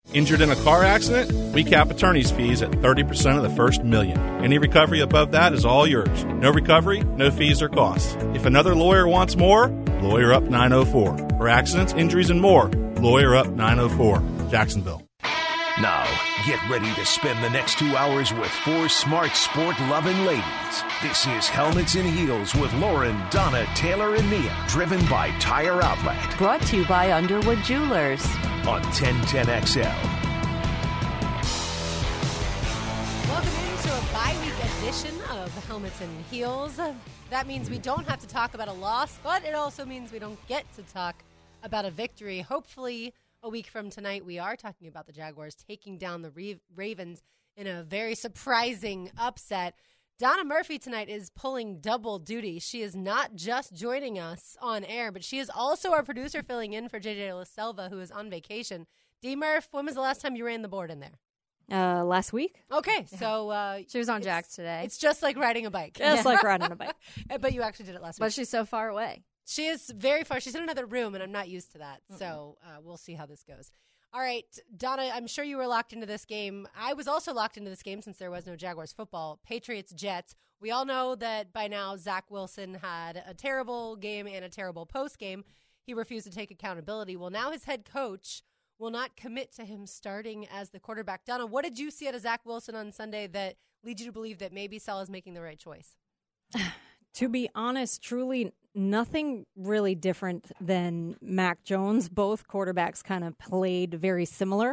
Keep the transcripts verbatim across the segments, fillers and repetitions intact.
Injured in a car accident? We cap attorney's fees at thirty percent of the first million. Any recovery above that is all yours. No recovery, no fees or costs. If another lawyer wants more, Lawyer Up nine oh four. For accidents, injuries, and more, Lawyer Up nine oh four. Jacksonville. Now, get ready to spend the next two hours with four smart, sport-loving ladies. This is Helmets and Heels with Lauren, Donna, Taylor, and Mia, driven by Tire Outlet. Brought to you by Underwood Jewelers. On ten ten X L. Welcome into a bye-week edition of Helmets and Heels. That means we don't have to talk about a loss, but it also means we don't get to talk about a victory. Hopefully, a week from tonight, we are talking about the Jaguars taking down the Ravens in a very surprising upset. Donna Murphy tonight is pulling double duty. She is not just joining us on air, but she is also our producer filling in for J J La Selva, who is on vacation. D. Murph, when was the last time you ran the board in there? Uh, last week. Okay, so uh, she was on Jax today. It's just like riding a bike. Just like riding a bike. But you actually did it last week. But she's so far away. She is very far. She's in another room, and I'm not used to that. Mm-mm. So uh, we'll see how this goes. All right, Donna, I'm sure you were locked into this game. I was also locked into this game since there was no Jaguars football. Patriots-Jets. We all know that by now Zach Wilson had a terrible game and a terrible post game. He refused to take accountability. Well, now his head coach will not commit to him starting as the quarterback. Donna, what did you see out of Zach Wilson on Sunday that leads you to believe that maybe Sal is making the right choice? To be honest, truly nothing really different than Mac Jones. Both quarterbacks kind of played very similar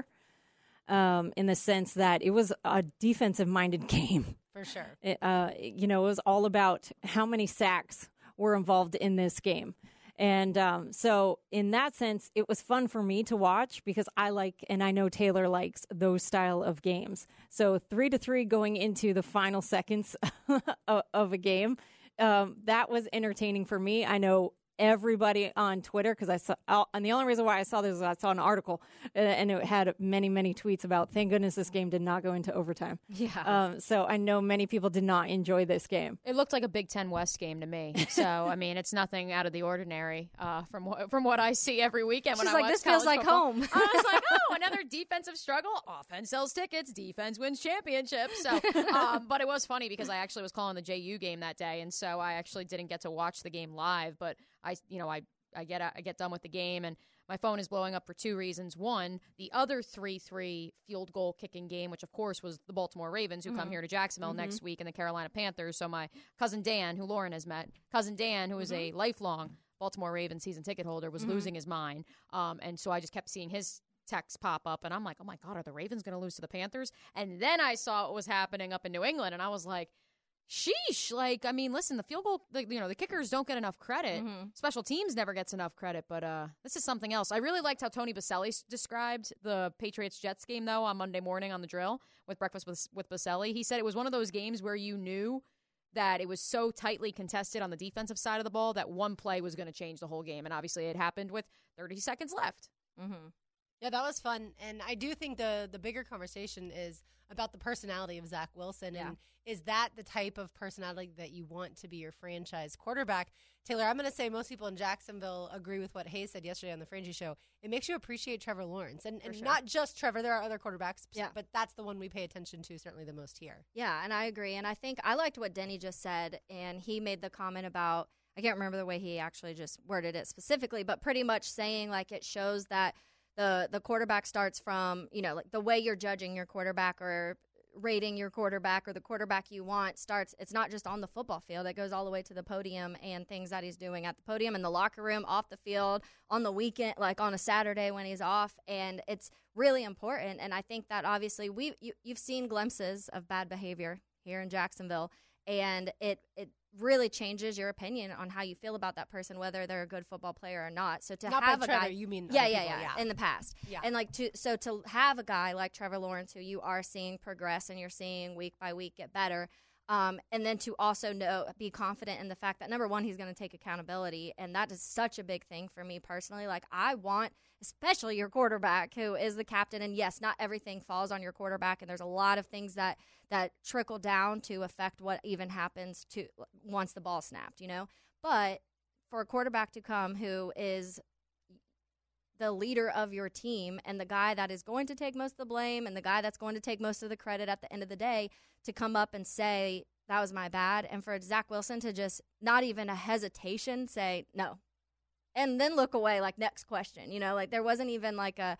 um, in the sense that it was a defensive-minded game. For sure. It, uh, you know, it was all about how many sacks were involved in this game. And um, so in that sense, it was fun for me to watch because I like, and I know Taylor likes those style of games. So three to three going into the final seconds of a game. Um, that was entertaining for me. I know everybody on Twitter, because I saw, and the only reason why I saw this is I saw an article, and it had many, many tweets about, thank goodness this game did not go into overtime. Yeah. Um, so I know many people did not enjoy this game. It looked like a Big Ten West game to me. So, I mean, it's nothing out of the ordinary uh, from, what, from what I see every weekend when She's I like, watch this feels like football. home. I was like, oh, another defensive struggle. Offense sells tickets. Defense wins championships. So, um, but it was funny because I actually was calling the J U game that day, and so I actually didn't get to watch the game live, but I, you know, I, I get I get done with the game, and my phone is blowing up for two reasons. One, the other three three field goal kicking game, which, of course, was the Baltimore Ravens, who mm-hmm. come here to Jacksonville mm-hmm. next week, and the Carolina Panthers. So my cousin Dan, who Lauren has met, cousin Dan, who is mm-hmm. a lifelong Baltimore Ravens season ticket holder, was mm-hmm. losing his mind. Um, and so I just kept seeing his text pop up, and I'm like, oh, my God, are the Ravens going to lose to the Panthers? And then I saw what was happening up in New England, and I was like, sheesh, like, I mean, listen, the field goal, the, you know, the kickers don't get enough credit. Mm-hmm. Special teams never gets enough credit, but uh, this is something else. I really liked how Tony Baselli s- described the Patriots-Jets game, though, on Monday morning on The Drill with Breakfast with, with Baselli. He said it was one of those games where you knew that it was so tightly contested on the defensive side of the ball that one play was going to change the whole game, and obviously it happened with thirty seconds left. Mm-hmm. Yeah, that was fun, and I do think the the bigger conversation is about the personality of Zach Wilson, yeah. and is that the type of personality that you want to be your franchise quarterback? Taylor, I'm going to say most people in Jacksonville agree with what Hayes said yesterday on the Frangie Show. It makes you appreciate Trevor Lawrence, and, and sure. not just Trevor. There are other quarterbacks, yeah. but that's the one we pay attention to certainly the most here. Yeah, and I agree, and I think I liked what Denny just said, and he made the comment about, I can't remember the way he actually just worded it specifically, but pretty much saying like it shows that the the quarterback starts from, you know, like the way you're judging your quarterback or rating your quarterback or the quarterback you want starts, it's not just on the football field. It goes all the way to the podium and things that he's doing at the podium, in the locker room, off the field, on the weekend, like on a Saturday when he's off. And it's really important. And I think that obviously we you, you've seen glimpses of bad behavior here in Jacksonville, and it it really changes your opinion on how you feel about that person, whether they're a good football player or not. So to not have by a Trevor, guy, you mean yeah, yeah, people, yeah, yeah, in the past, yeah, and like to so to have a guy like Trevor Lawrence, who you are seeing progress and you're seeing week by week get better, um, and then to also know, be confident in the fact that number one, he's going to take accountability, and that is such a big thing for me personally. Like I want, especially your quarterback, who is the captain, and yes, not everything falls on your quarterback, and there's a lot of things that that trickle down to affect what even happens to once the ball snapped, you know. But for a quarterback to come who is the leader of your team and the guy that is going to take most of the blame and the guy that's going to take most of the credit at the end of the day to come up and say, that was my bad. And for Zach Wilson to just not even a hesitation say, no. And then look away like, next question. You know, like there wasn't even like a,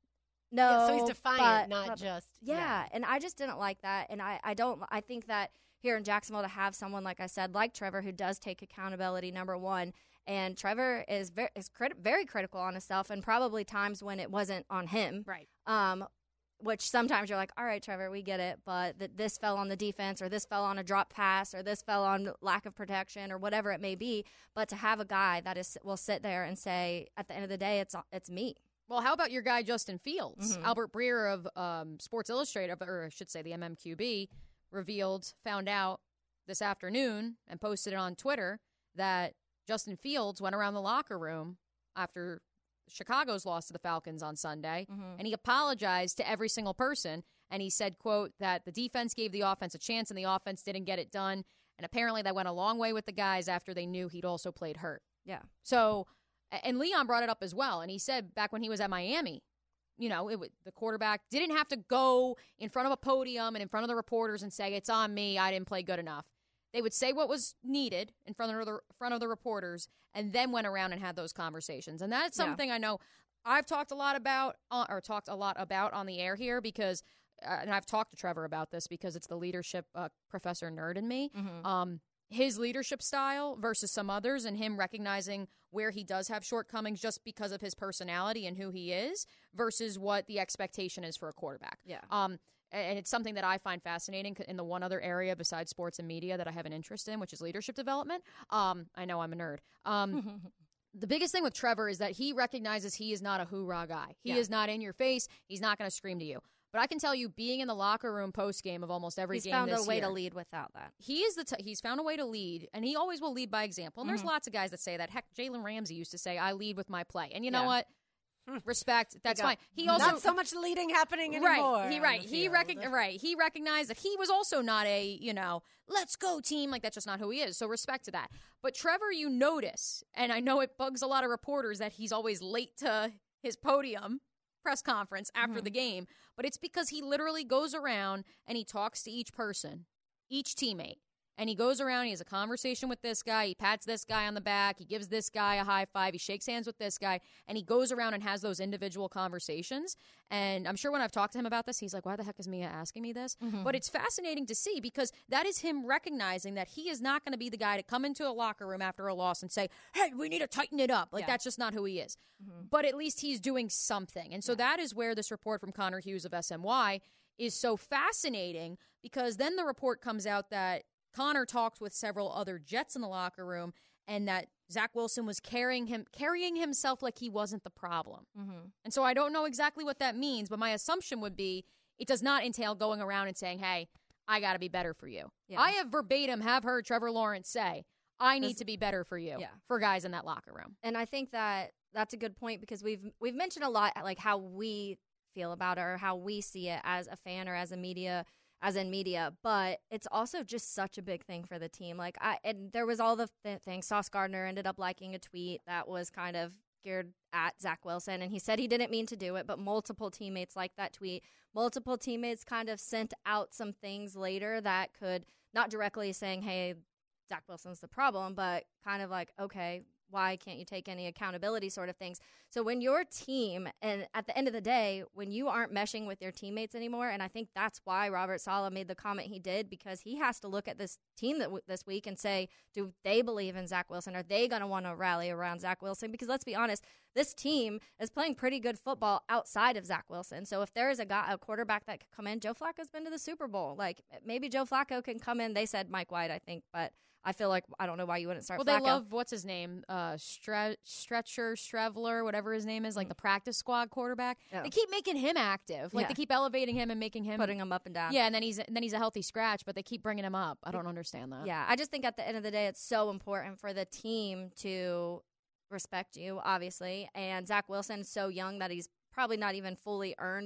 no. Yeah, so he's defiant, but, not but, just. Yeah, yeah. And I just didn't like that. And I, I don't, I think that here in Jacksonville to have someone, like I said, like Trevor, who does take accountability, number one. And Trevor is very is crit- very critical on himself, and probably times when it wasn't on him. Right. Um, which sometimes you're like, all right, Trevor, we get it, but th- this fell on the defense, or this fell on a drop pass, or this fell on lack of protection, or whatever it may be. But to have a guy that is will sit there and say, at the end of the day, it's it's me. Well, how about your guy Justin Fields? Mm-hmm. Albert Breer of um, Sports Illustrated, or I should say the M M Q B, revealed, found out this afternoon, and posted it on Twitter that Justin Fields went around the locker room after Chicago's loss to the Falcons on Sunday, Mm-hmm. and he apologized to every single person. And he said, quote, that the defense gave the offense a chance and the offense didn't get it done. And apparently that went a long way with the guys after they knew he'd also played hurt. Yeah. So, and Leon brought it up as well. And he said back when he was at Miami, you know, it, the quarterback didn't have to go in front of a podium and in front of the reporters and say, it's on me, I didn't play good enough. They would say what was needed in front of the front of the reporters, and then went around and had those conversations. And that's something yeah. I know I've talked a lot about, uh, or talked a lot about on the air here, because, uh, and I've talked to Trevor about this because it's the leadership uh, professor nerd in me. Mm-hmm. Um, his leadership style versus some others, and him recognizing where he does have shortcomings just because of his personality and who he is, versus what the expectation is for a quarterback. Yeah. Um. And it's something that I find fascinating in the one other area besides sports and media that I have an interest in, which is leadership development. Um, I know I'm a nerd. Um, the biggest thing with Trevor is that he recognizes he is not a hoorah guy. He yeah. is not in your face. He's not going to scream to you. But I can tell you, being in the locker room post game of almost every he's game found this a way year, to lead without that. He is the t- he's found a way to lead, and he always will lead by example. And Mm-hmm. there's lots of guys that say that. Heck, Jalen Ramsey used to say, "I lead with my play," and you know Yeah. what? Respect. That's got fine. He also not so much leading happening anymore. Right. He on right. the He field. rec- right. He recognized that he was also not a, you know, let's go team. Like, that's just not who he is. So respect to that. But Trevor, you notice, and I know it bugs a lot of reporters that he's always late to his podium press conference after Mm-hmm. the game, but it's because he literally goes around and he talks to each person, each teammate. And he goes around, he has a conversation with this guy, he pats this guy on the back, he gives this guy a high five, he shakes hands with this guy, and he goes around and has those individual conversations. And I'm sure when I've talked to him about this, he's like, why the heck is Mia asking me this? Mm-hmm. But it's fascinating to see, because that is him recognizing that he is not going to be the guy to come into a locker room after a loss and say, hey, we need to tighten it up. Like, Yeah. that's just not who he is. Mm-hmm. But at least he's doing something. And so Yeah. that is where this report from Connor Hughes of S M Y is so fascinating, because then the report comes out that Connor talked with several other Jets in the locker room, and that Zach Wilson was carrying him, carrying himself like he wasn't the problem. Mm-hmm. And so I don't know exactly what that means, but my assumption would be it does not entail going around and saying, hey, I got to be better for you. Yeah. I have verbatim have heard Trevor Lawrence say, I need This- to be better for you, Yeah. for guys in that locker room. And I think that that's a good point, because we've we've mentioned a lot like how we feel about it or how we see it as a fan or as a media as in media, but it's also just such a big thing for the team. Like I and there was all the th- things. Sauce Gardner ended up liking a tweet that was kind of geared at Zach Wilson, and he said he didn't mean to do it, but multiple teammates liked that tweet. Multiple teammates kind of sent out some things later that could, not directly saying, hey, Zach Wilson's the problem, but kind of like, okay, why can't you take any accountability sort of things. So when your team, and at the end of the day, when you aren't meshing with your teammates anymore, and I think that's why Robert Saleh made the comment he did, because he has to look at this team that w- this week and say, do they believe in Zach Wilson? Are they going to want to rally around Zach Wilson? Because let's be honest, this team is playing pretty good football outside of Zach Wilson. So if there is a guy, a quarterback that could come in, Joe Flacco's been to the Super Bowl. Like maybe Joe Flacco can come in. They said Mike White, I think, but I feel like I don't know why you wouldn't start. Well, Flacco. they love what's his name, uh, Stre- Stretcher, Strevler, whatever his name is, like the practice squad quarterback. Yeah. They keep making him active, like Yeah. they keep elevating him and making him putting him up and down. Yeah, and then he's and then he's a healthy scratch, but they keep bringing him up. I don't understand that. Yeah, I just think at the end of the day, it's so important for the team to respect you, obviously. And Zach Wilson's so young that he's probably not even fully earned the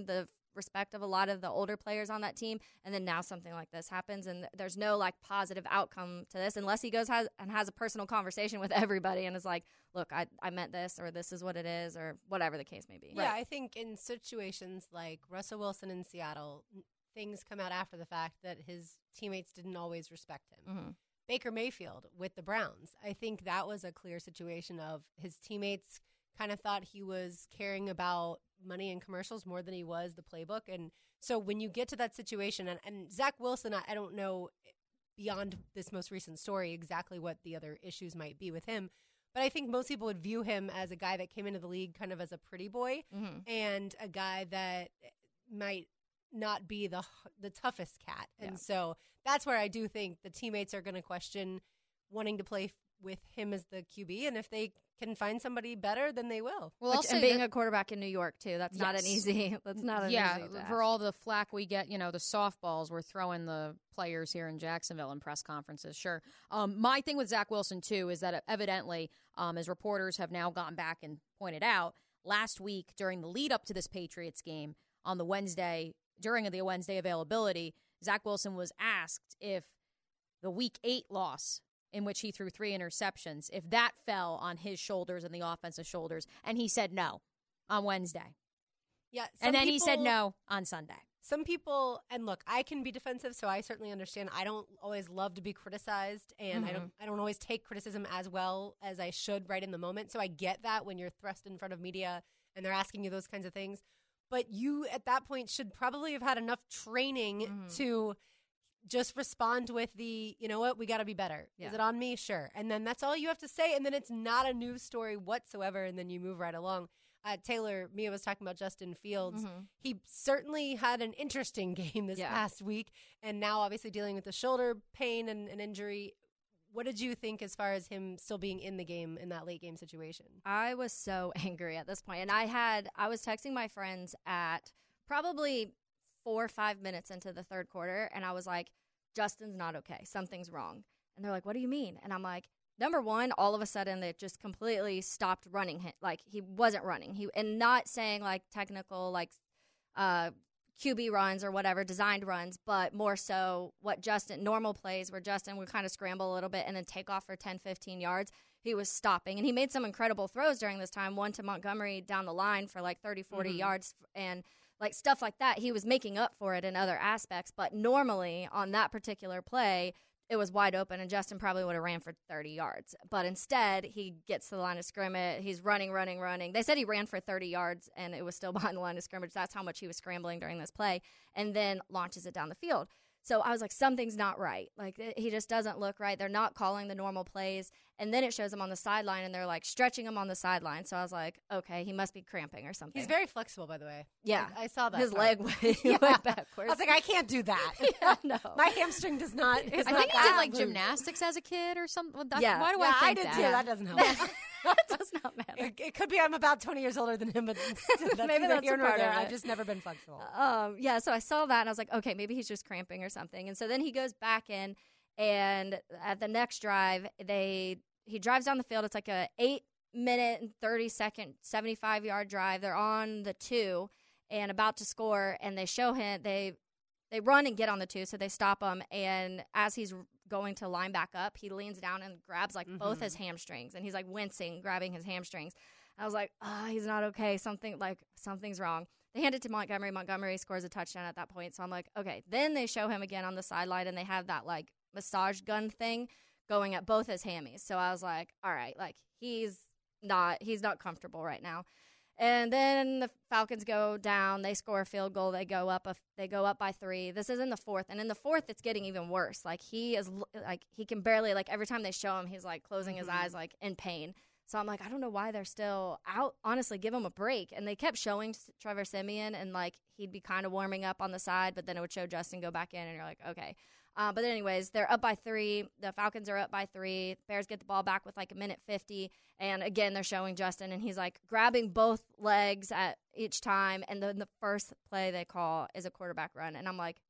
respect of a lot of the older players on that team. And then now something like this happens, and th- there's no like positive outcome to this unless he goes has, and has a personal conversation with everybody and is like, look, I, I meant this, or this is what it is, or whatever the case may be. Yeah, I think in situations like Russell Wilson in Seattle, things come out after the fact that his teammates didn't always respect him. Mm-hmm. Baker Mayfield with the Browns, I think that was a clear situation of his teammates kind of thought he was caring about money and commercials more than he was the playbook. And so when you get to that situation, and, and Zach Wilson, I, I don't know beyond this most recent story exactly what the other issues might be with him, but I think most people would view him as a guy that came into the league kind of as a pretty boy Mm-hmm. and a guy that might not be the the toughest cat. And Yeah. so that's where I do think the teammates are going to question wanting to play f- with him as the Q B. And if they can find somebody better, then they will. Well, Which, also and being that- a quarterback in New York too, that's not an Yes. easy. That's not an yeah, easy task. for all the flack we get, you know, the softballs we're throwing the players here in Jacksonville in press conferences. Sure. Um, my thing with Zach Wilson, too, is that evidently, um, as reporters have now gone back and pointed out, last week during the lead up to this Patriots game on the Wednesday, during the Wednesday availability, Zach Wilson was asked if the week eight loss in which he threw three interceptions, if that fell on his shoulders and the offensive shoulders. And he said no on Wednesday. Yeah. And then some he said people- no on Sunday. Some people, and look, I can be defensive, so I certainly understand. I don't always love to be criticized, and I don't I don't always take criticism as well as I should right in the moment. So I get that when you're thrust in front of media and they're asking you those kinds of things. But you, at that point, should probably have had enough training Mhm. to just respond with the, you know what, we got to be better. Yeah. Is it on me? Sure. And then that's all you have to say, and then it's not a news story whatsoever, and then you move right along. Uh, Taylor, Mia was talking about Justin Fields. Mhm. He certainly had an interesting game this Yeah. past week, and now obviously dealing with the shoulder pain and an injury. What did you think as far as him still being in the game in that late game situation? I was so angry at this point, and I had I was texting my friends at probably four or five minutes into the third quarter, and I was like, Justin's not okay. Something's wrong. And they're like, what do you mean? And I'm like, number one, all of a sudden they just completely stopped running him. Like he wasn't running. He and not saying like technical like uh, Q B runs or whatever, designed runs, but more so what Justin, normal plays where Justin would kind of scramble a little bit and then take off for ten, fifteen yards. He was stopping. And he made some incredible throws during this time, one to Montgomery down the line for like thirty, forty Mhm. yards and like stuff like that. He was making up for it in other aspects. But normally on that particular play, it was wide open, and Justin probably would have ran for thirty yards. But instead, he gets to the line of scrimmage. He's running, running, running. They said he ran for thirty yards, and it was still behind the line of scrimmage. That's how much he was scrambling during this play, and then launches it down the field. So I was like, something's not right. Like, it, he just doesn't look right. They're not calling the normal plays. And then it shows him on the sideline, and they're, like, stretching him on the sideline. So I was like, okay, he must be cramping or something. He's very flexible, by the way. Yeah. I, I saw that. His part. leg went, Yeah. went I backwards. was like, I can't do that. yeah, no. My hamstring does not. Is I not think he did that like loose. gymnastics as a kid or something. That, Yeah. Why do Yeah, I I think did that? too. That doesn't help. that does not matter. It, it could be I'm about twenty years older than him, but that's Maybe neither that's here a nor part of there. it. I've just never been flexible. Um, yeah, so I saw that, and I was like, okay, maybe he's just cramping or something. And so then he goes back in, and at the next drive, they he drives down the field. It's like a eight minute and thirty second, seventy five yard drive. They're on the two and about to score, and they show him they they run and get on the two, so they stop him. And as he's going to line back up, he leans down and grabs like both Mhm. his hamstrings, and he's like wincing, grabbing his hamstrings. I was like, ah, oh, he's not okay. Something like something's wrong. They hand it to Montgomery. Montgomery scores a touchdown at that point. So I'm like, okay. Then they show him again on the sideline, and they have that like massage gun thing going at both his hammies. So I was like, all right, like he's not he's not comfortable right now. And then the Falcons go down. They score a field goal. They go up. A, they go up by three. This is in the fourth, and in the fourth, it's getting even worse. Like he is like he can barely like every time they show him, he's like closing his eyes like in pain. So I'm like, I don't know why they're still out. Honestly, give him a break. And they kept showing Trevor Siemian, and like he'd be kind of warming up on the side, but then it would show Justin go back in, and you're like, okay. Uh, but anyways, they're up by three. The Falcons are up by three. Bears get the ball back with like a minute fifty. And again, they're showing Justin, and he's like grabbing both legs at each time. And then the first play they call is a quarterback run. And I'm like,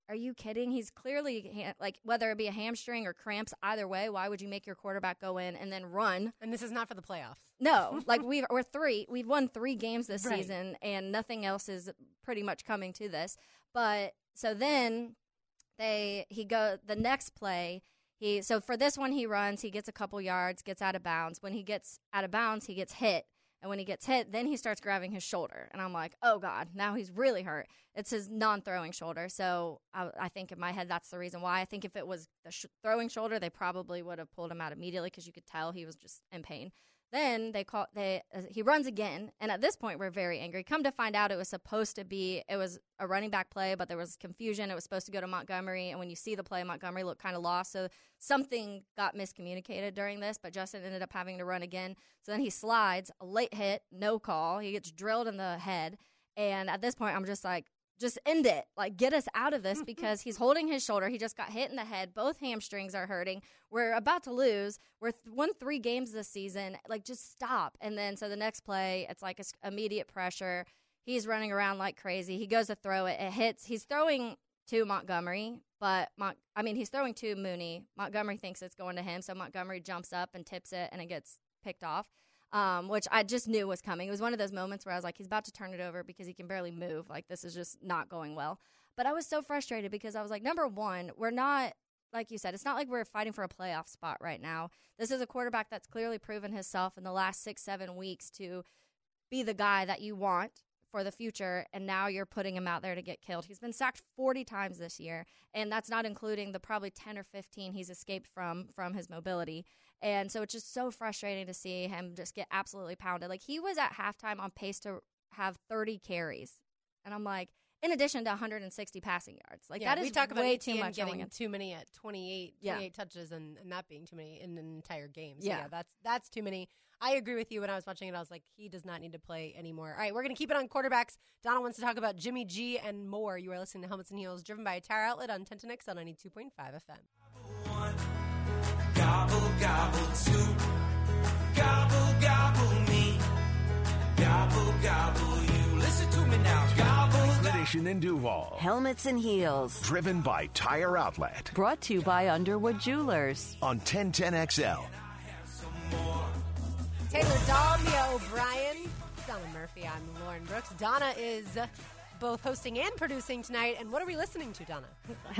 are you kidding? He's clearly, ha- like, whether it be a hamstring or cramps, either way, why would you make your quarterback go in and then run? And this is not for the playoffs. No, like, we've, we're three. We've won three games this Right. season, and nothing else is pretty much coming to this. But, so then they, he go, the next play, he, so for this one, he runs, he gets a couple yards, gets out of bounds. When he gets out of bounds, he gets hit. And when he gets hit, then he starts grabbing his shoulder. And I'm like, oh, God, now he's really hurt. It's his non-throwing shoulder. So I, I think in my head that's the reason why. I think if it was the sh- throwing shoulder, they probably would have pulled him out immediately because you could tell he was just in pain. Then they call they uh, he runs again, and at this point we're very angry. Come to find out, it was supposed to be it was a running back play, but there was confusion. It was supposed to go to Montgomery, and when you see the play, Montgomery looked kind of lost. So something got miscommunicated during this, but Justin ended up having to run again. So then he slides, a late hit, no call. He gets drilled in the head, and at this point I'm just like, just end it. Like, get us out of this because he's holding his shoulder. He just got hit in the head. Both hamstrings are hurting. We're about to lose. We're th- won three games this season. Like, just stop. And then so the next play, it's like a s- immediate pressure. He's running around like crazy. He goes to throw it. It hits. He's throwing to Montgomery, but Mon- I mean, he's throwing to Mooney. Montgomery thinks it's going to him, so Montgomery jumps up and tips it, and it gets picked off. Um, which I just knew was coming. It was one of those moments where I was like, he's about to turn it over because he can barely move. Like, this is just not going well. But I was so frustrated because I was like, number one, we're not, like you said, it's not like we're fighting for a playoff spot right now. This is a quarterback that's clearly proven himself in the last six, seven weeks to be the guy that you want for the future, and now you're putting him out there to get killed. He's been sacked forty times this year, and that's not including the probably ten or fifteen he's escaped from from his mobility. And so it's just so frustrating to see him just get absolutely pounded. Like, he was at halftime on pace to have thirty carries. And I'm like, in addition to one hundred sixty passing yards. Like, Yeah, that is we talk about way Etienne too much getting going in. too many at twenty-eight, Yeah. twenty-eight touches and, and that being too many in an entire game. So, Yeah. yeah, that's that's too many. I agree with you. When I was watching it, I was like, he does not need to play anymore. All right, we're going to keep it on quarterbacks. Donna wants to talk about Jimmy G and more. You are listening to Helmets and Heels, driven by a tire outlet on ten ten X L ninety-two point five F M. One, gobble, gobble, two, gobble, gobble me, gobble, gobble you. Listen to me now, gobble, gobble. Tradition in Duval. Helmets and Heels. Driven by Tire Outlet. Brought to you by Underwood Jewelers. On ten ten X L. Taylor Dalmia O'Brien, Donna Murphy. I'm Lauren Brooks. Donna is both hosting and producing tonight. And what are we listening to, Donna?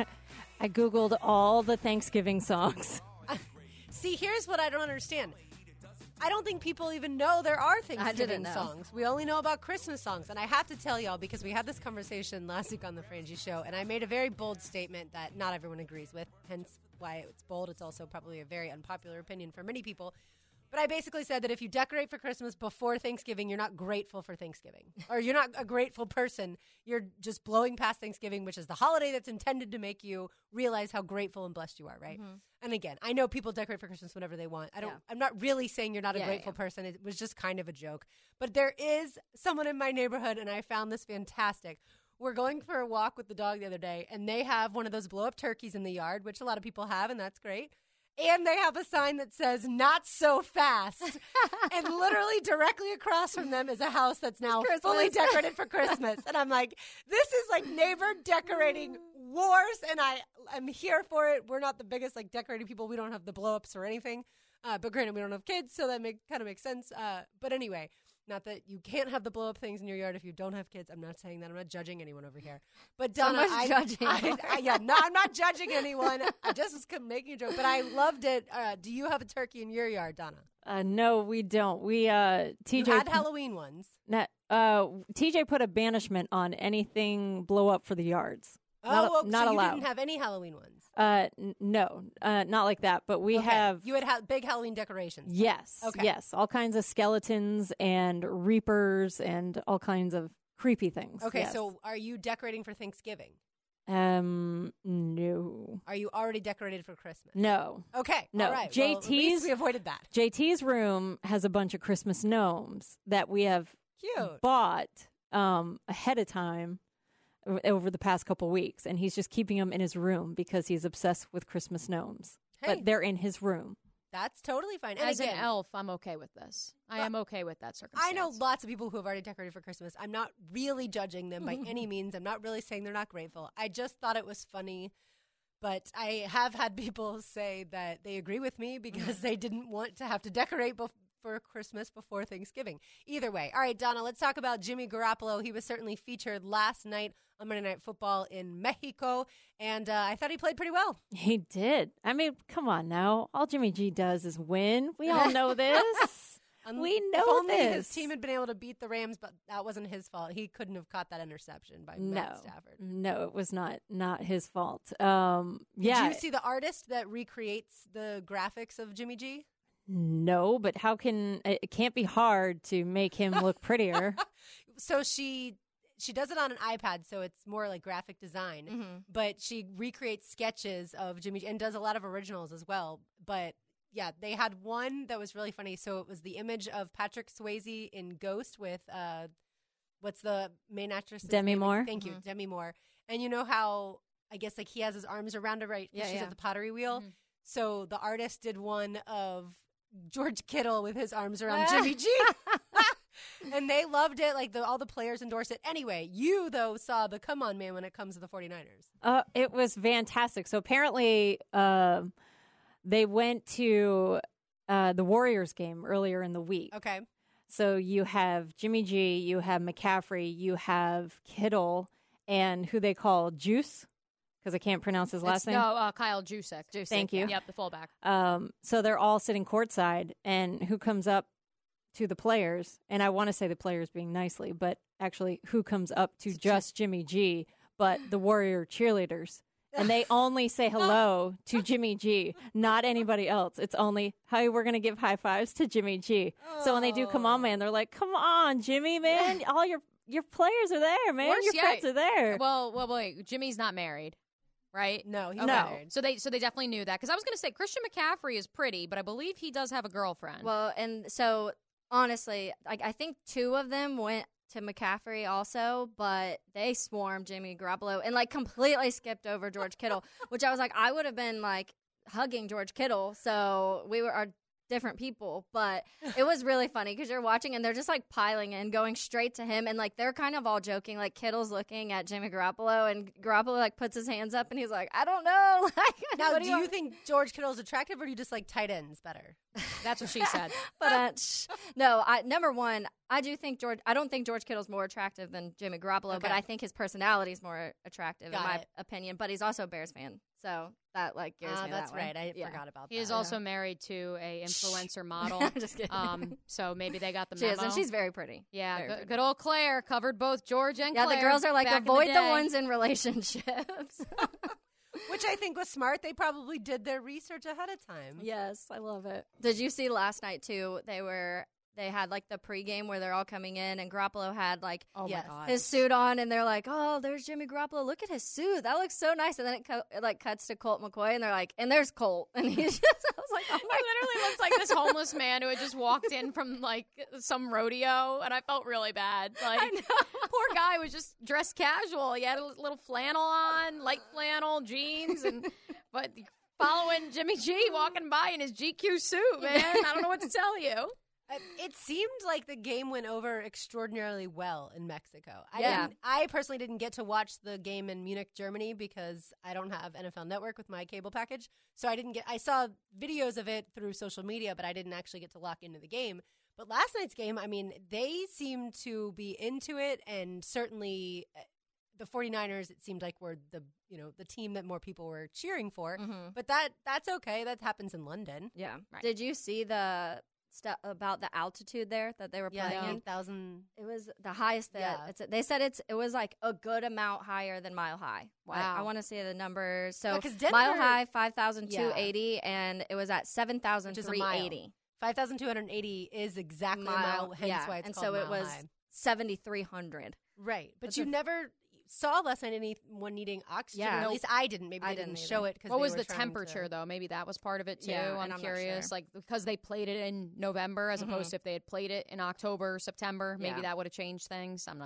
I Googled all the Thanksgiving songs. See, here's what I don't understand. I don't think people even know there are Thanksgiving know. songs. We only know about Christmas songs. And I have to tell y'all, because we had this conversation last week on the Frangie Show, and I made a very bold statement that not everyone agrees with, hence why it's bold. It's also probably a very unpopular opinion for many people. But I basically said that if you decorate for Christmas before Thanksgiving, you're not grateful for Thanksgiving. Or you're not a grateful person. You're just blowing past Thanksgiving, which is the holiday that's intended to make you realize how grateful and blessed you are, right? Mm-hmm. And again, I know people decorate for Christmas whenever they want. I don't. Yeah. I'm not really saying you're not a Yeah, grateful yeah. person. It was just kind of a joke. But there is someone in my neighborhood, and I found this fantastic. We're going for a walk with the dog the other day, and they have one of those blow-up turkeys in the yard, which a lot of people have, and that's great. And they have a sign that says, not so fast. And literally directly across from them is a house that's now Christmas. fully decorated for Christmas. And I'm like, this is like neighbor decorating wars. And I, I'm here for it. We're not the biggest like decorating people. We don't have the blow-ups or anything. Uh, but granted, we don't have kids, so that make, kind of makes sense. Uh, but anyway, not that you can't have the blow-up things in your yard if you don't have kids. I'm not saying that. I'm not judging anyone over here. But Donna, Someone's I, judging. I, I, yeah, no, I'm not judging anyone. I just was making a joke. But I loved it. Uh, do you have a turkey in your yard, Donna? Uh, no, we don't. We uh, T J You had Halloween ones. Not, uh, T J put a banishment on anything blow up for the yards. Oh, not, well, not so allowed. you didn't have any Halloween ones. Uh, n- no, uh, not like that. But we Okay. have. You had ha- big Halloween decorations. Yes. Okay. Yes. All kinds of skeletons and reapers and all kinds of creepy things. Okay, yes. so are you decorating for Thanksgiving? Um, no, Are you already decorated for Christmas? no. Okay, No. all right. J Well, at least T's we avoided that. J T's room has a bunch of Christmas gnomes that we have Cute. bought um, ahead of time o- over the past couple weeks, and he's just keeping them in his room because he's obsessed with Christmas gnomes. Hey. But they're in his room. That's totally fine. And As again, an elf, I'm okay with this. I am okay with that circumstance. I know lots of people who have already decorated for Christmas. I'm not really judging them by any means. I'm not really saying they're not grateful. I just thought it was funny. But I have had people say that they agree with me because they didn't want to have to decorate bef- for Christmas before Thanksgiving. Either way. All right, Donna, let's talk about Jimmy Garoppolo. He was certainly featured last night on Monday Night Football in Mexico, and uh, I thought he played pretty well. He did. I mean, come on now. All Jimmy G does is win. We all know this. Um, we know if only this. his team had been able to beat the Rams, but that wasn't his fault. He couldn't have caught that interception by no, Matt Stafford. No, it was not not his fault. Um, yeah. Did you see the artist that recreates the graphics of Jimmy G? No, but how can it can't be hard to make him look prettier? So she she does it on an iPad, so it's more like graphic design. Mm-hmm. But she recreates sketches of Jimmy G and does a lot of originals as well. But yeah, they had one that was really funny. So it was the image of Patrick Swayze in Ghost with uh, what's the main actress? Demi Moore. Thank you, Mhm. Demi Moore. And you know how I guess like he has his arms around her, right? 'Cause Yeah, she's yeah. at the pottery wheel. Mhm. So the artist did one of George Kittle with his arms around Jimmy G. And they loved it. Like the, all the players endorsed it. Anyway, you, though, saw the come on man when it comes to the 49ers. Uh, it was fantastic. So apparently, um, they went to uh, the Warriors game earlier in the week. Okay. So you have Jimmy G, you have McCaffrey, you have Kittle, and who they call Juice, because I can't pronounce his last It's- name. No, uh, Kyle Juszczyk. Juszczyk. Thank you. Yep, the fullback. Um, so they're all sitting courtside, and who comes up to the players? And I want to say the players being nicely, but actually, who comes up to just Jimmy G, but the Warrior cheerleaders? And they only say hello to Jimmy G, not anybody else. It's only, hi, we're going to give high fives to Jimmy G. So when they do come on, man, they're like, come on, Jimmy, man. All your your players are there, man. Worse your yet- friends are there. Well, well, wait. Jimmy's not married, right? No, he's Okay. not married. So they so they definitely knew that because I was going to say Christian McCaffrey is pretty, but I believe he does have a girlfriend. Well, and so honestly, I, I think two of them went to McCaffrey also, but they swarmed Jimmy Garoppolo and like completely skipped over George Kittle, which I was like, I would have been like hugging George Kittle. So we were are different people, but it was really funny because you're watching and they're just like piling in, going straight to him, and like they're kind of all joking. Like Kittle's looking at Jimmy Garoppolo, and Garoppolo like puts his hands up and he's like, I don't know. Like, Now, what do you you think George Kittle's attractive, or do you just like tight ends better? That's what she said. But uh, sh- no, I, number one, I do think George. I don't think George Kittle's more attractive than Jimmy Garoppolo, but Okay. I think his personality is more attractive Got in my it. opinion. But he's also a Bears fan, so that like gears Ah, me that's that way. right. I Yeah. forgot about He that. is also married to a influencer model. I'm just kidding. Um, so maybe they got the She memo. is, and she's very pretty. yeah, very good, pretty. good old Claire covered both George and Yeah, Claire. the girls are like, back in avoid the, day. ones in relationships. Which I think was smart. They probably did their research ahead of time. Yes, I love it. Did you see last night too? They were they had like the pregame where they're all coming in, and Garoppolo had like Oh Yes. my god. his suit on, and they're like, "Oh, there's Jimmy Garoppolo. Look at his suit. That looks so nice." And then it, co- it like cuts to Colt McCoy, and they're like, "And there's Colt." And he's just, I was like, "Oh He my literally looks like this homeless man who had just walked in from like some rodeo, and I felt really bad. Like, poor guy was just dressed casual. He had a little flannel on, light flannel, jeans, and but following Jimmy G walking by in his G Q suit, man. I don't know what to tell you. Uh, It seemed like the game went over extraordinarily well in Mexico. I Yeah. didn't, I personally didn't get to watch the game in Munich, Germany, because I don't have N F L Network with my cable package. So I didn't get. I saw videos of it through social media, but I didn't actually get to lock into the game. But last night's game, I mean, they seemed to be into it, and certainly uh, the 49ers, it seemed like were the you know the team that more people were cheering for. Mhm. But that that's okay. That happens in London. Yeah. Right. Did you see the stuff about the altitude there that they were Yeah, playing in? eight thousand. It was the highest that Yeah. it's. They said it's. It was like a good amount higher than Mile High. I- I, Wow. want to say the numbers. So Yeah, 'cause Denver- Mile High five thousand two eighty, and it was at seven thousand Which is a three mile. eighty. five thousand two hundred eighty is exactly a mile, hence yeah, why it's and called so it Mile was High. seventy three hundred. Right. But That's you a- never saw last night anyone needing oxygen. Yeah. Or at Nope. least I didn't. Maybe I they didn't, didn't show either. it. 'cause What they was were the trying temperature to- though? Maybe that was part of it too. Yeah, and I'm I'm not curious, sure. like because they played it in November as Mhm. opposed to if they had played it in October, September. Maybe Yeah. that would have changed things. I'm not.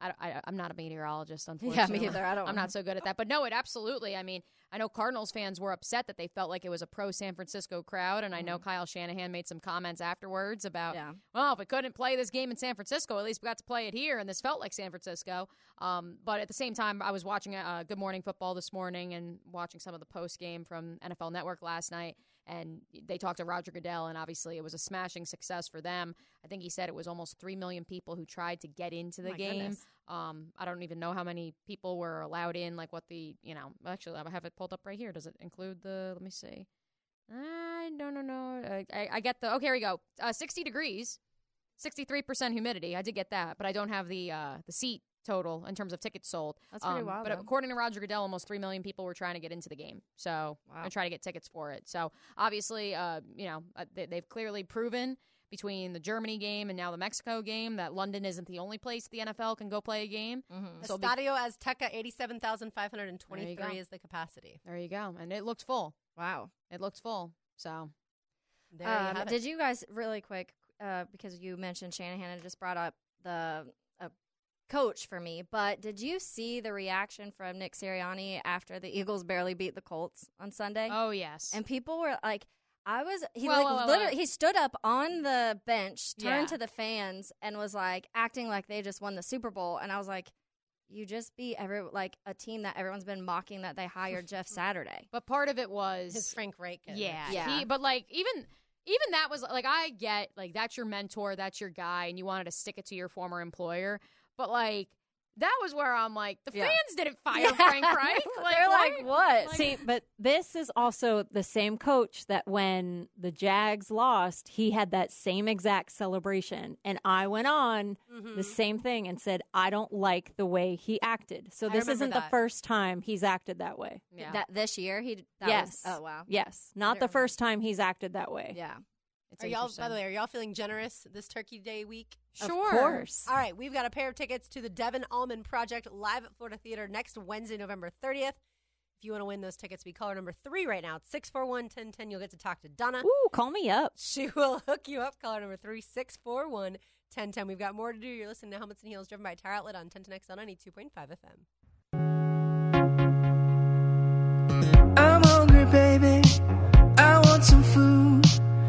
I, I, I'm not a meteorologist, unfortunately. Yeah, me either. I don't I'm know. not so good at that. But no, it absolutely. I mean, I know Cardinals fans were upset that they felt like it was a pro-San Francisco crowd, and I know Kyle Shanahan made some comments afterwards about, Yeah. well, if we couldn't play this game in San Francisco, at least we got to play it here, and this felt like San Francisco. Um, but at the same time, I was watching uh, Good Morning Football this morning and watching some of the post-game from N F L Network last night, and they talked to Roger Goodell, and obviously it was a smashing success for them. I think he said it was almost three million people who tried to get into the My game. goodness. Um, I don't even know how many people were allowed in, like what the, you know, actually I have it pulled up right here. Does it include the, let me see. I don't know. No, I, I, I get the, okay, here we go. Uh, sixty degrees, sixty-three percent humidity. I did get that, but I don't have the uh, the seat total in terms of tickets sold. That's pretty Um, wild, But though. according to Roger Goodell, almost three million people were trying to get into the game. So, Wow. and try to get tickets for it. So, obviously, uh, you know, uh, they, they've clearly proven between the Germany game and now the Mexico game that London isn't the only place the N F L can go play a game. Mm-hmm. So be- Estadio Azteca, eighty-seven thousand five hundred There you twenty-three go. is the capacity. There you go. And it looked full. Wow. It looked full. So, There you Um, have it. did you guys really quick? Uh, because you mentioned Shanahan and just brought up the uh, coach for me, but did you see the reaction from Nick Sirianni after the Eagles barely beat the Colts on Sunday? oh, yes. And people were like, I was, he Well, like well, well, literally, well. he stood up on the bench, turned Yeah. to the fans, and was like acting like they just won the Super Bowl. And I was like, you just beat every, like a team that everyone's been mocking that they hired Jeff Saturday. But part of it was His Frank Reich. yeah, Yeah. He, but like even even that was like I get like that's your mentor, that's your guy, and you wanted to stick it to your former employer. But like that was where I'm like the Yeah. fans didn't fire Frank Reich. They're like, what? See, but this is also the same coach that when the Jags lost, he had that same exact celebration. And I went on Mm-hmm. the same thing and said, I don't like the way he acted. So I this remember isn't the that. first time he's acted that way. yeah, That this year, he, that yes. was, oh, wow. Yes. Not didn't the remember. first time he's acted that way. Yeah. it's Are y'all, by interesting. the way, are y'all feeling generous this Turkey Day week? Sure. Of course. All right, we've got a pair of tickets to the Devin Allman Project live at Florida Theater next Wednesday, November thirtieth. If you want to win those tickets, be caller number three right now. It's six four one, one zero one zero. You'll get to talk to Donna. Ooh, call me up. She will hook you up. Caller number three, six four one, one zero one zero. We've got more to do. You're listening to Helmets and Heels, driven by Tire Outlet on ten ten X L ninety-two point five F M. I'm hungry, baby. I want some food.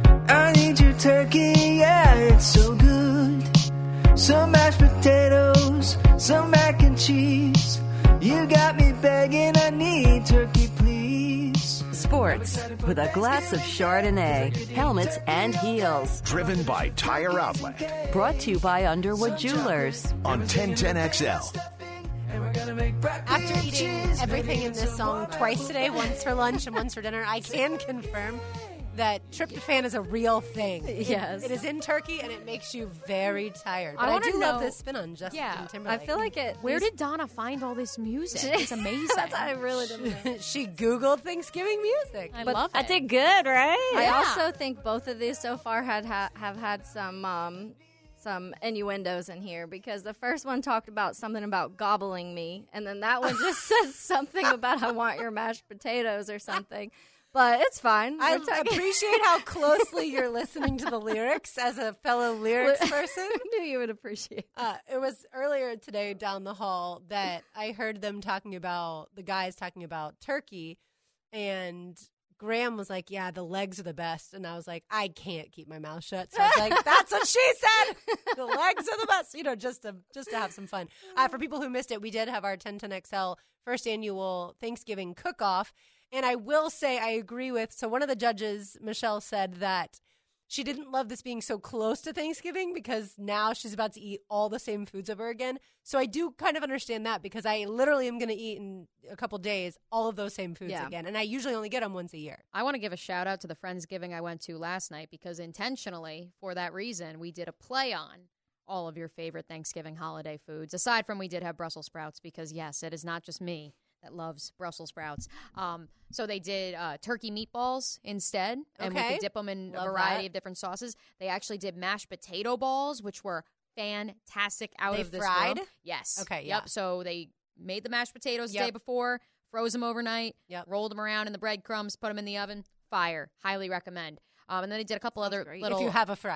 I need your turkey, yeah, it's so good. Some mashed potatoes, some mac and cheese. You got me begging, I need turkey, please. Sports with a glass of Chardonnay, helmets and heels. Driven by Tire Outlet Brought to you by Underwood Jewelers. on ten ten X L. And we're gonna make broccoli After eating cheese, everything in baby, this so song what twice I today, will once for lunch and once for dinner, I can confirm that tryptophan is a real thing. It- Yes. It is in Turkey, and it makes you very tired. I But I, wanna do love know- this spin on Justin Yeah. Timberlake. I feel like it. Where these- did Donna find all this music? It's amazing. That's I really didn't know. she Googled Thanksgiving music. I But love I it. did good, right? I Yeah. also think both of these so far had ha- have had some um, some innuendos in here because the first one talked about something about gobbling me, and then that one just says something about I want your mashed potatoes or something. But it's fine. I We're talking- appreciate how closely you're listening to the lyrics as a fellow lyrics person. I knew you would appreciate. Uh, it was earlier today down the hall that I heard them talking about, the guys talking about turkey, and Graham was like, yeah, the legs are the best. And I was like, I can't keep my mouth shut. So I was like, that's what she said. The legs are the best, you know, just to just to have some fun. Uh, for people who missed it, we did have our ten ten X L first annual Thanksgiving cook-off. And I will say I agree with, so one of the judges, Michelle, said that she didn't love this being so close to Thanksgiving because now she's about to eat all the same foods over again. So I do kind of understand that because I literally am going to eat in a couple days all of those same foods Yeah. again. And I usually only get them once a year. I want to give a shout out to the Friendsgiving I went to last night because intentionally, for that reason, we did a play on all of your favorite Thanksgiving holiday foods. Aside from we did have Brussels sprouts because, yes, it is not just me that loves Brussels sprouts. Um, so they did uh, turkey meatballs instead, and we Okay. could dip them in Love a variety that. of different sauces. They actually did mashed potato balls, which were fantastic out They of this fried? world. Yes. Okay, Yep. yeah. So they made the mashed potatoes the Yep. day before, froze them overnight, Yep. rolled them around in the breadcrumbs, put them in the oven. Fire. Highly recommend. Um, and then they did a couple other great. little. If you have a fryer.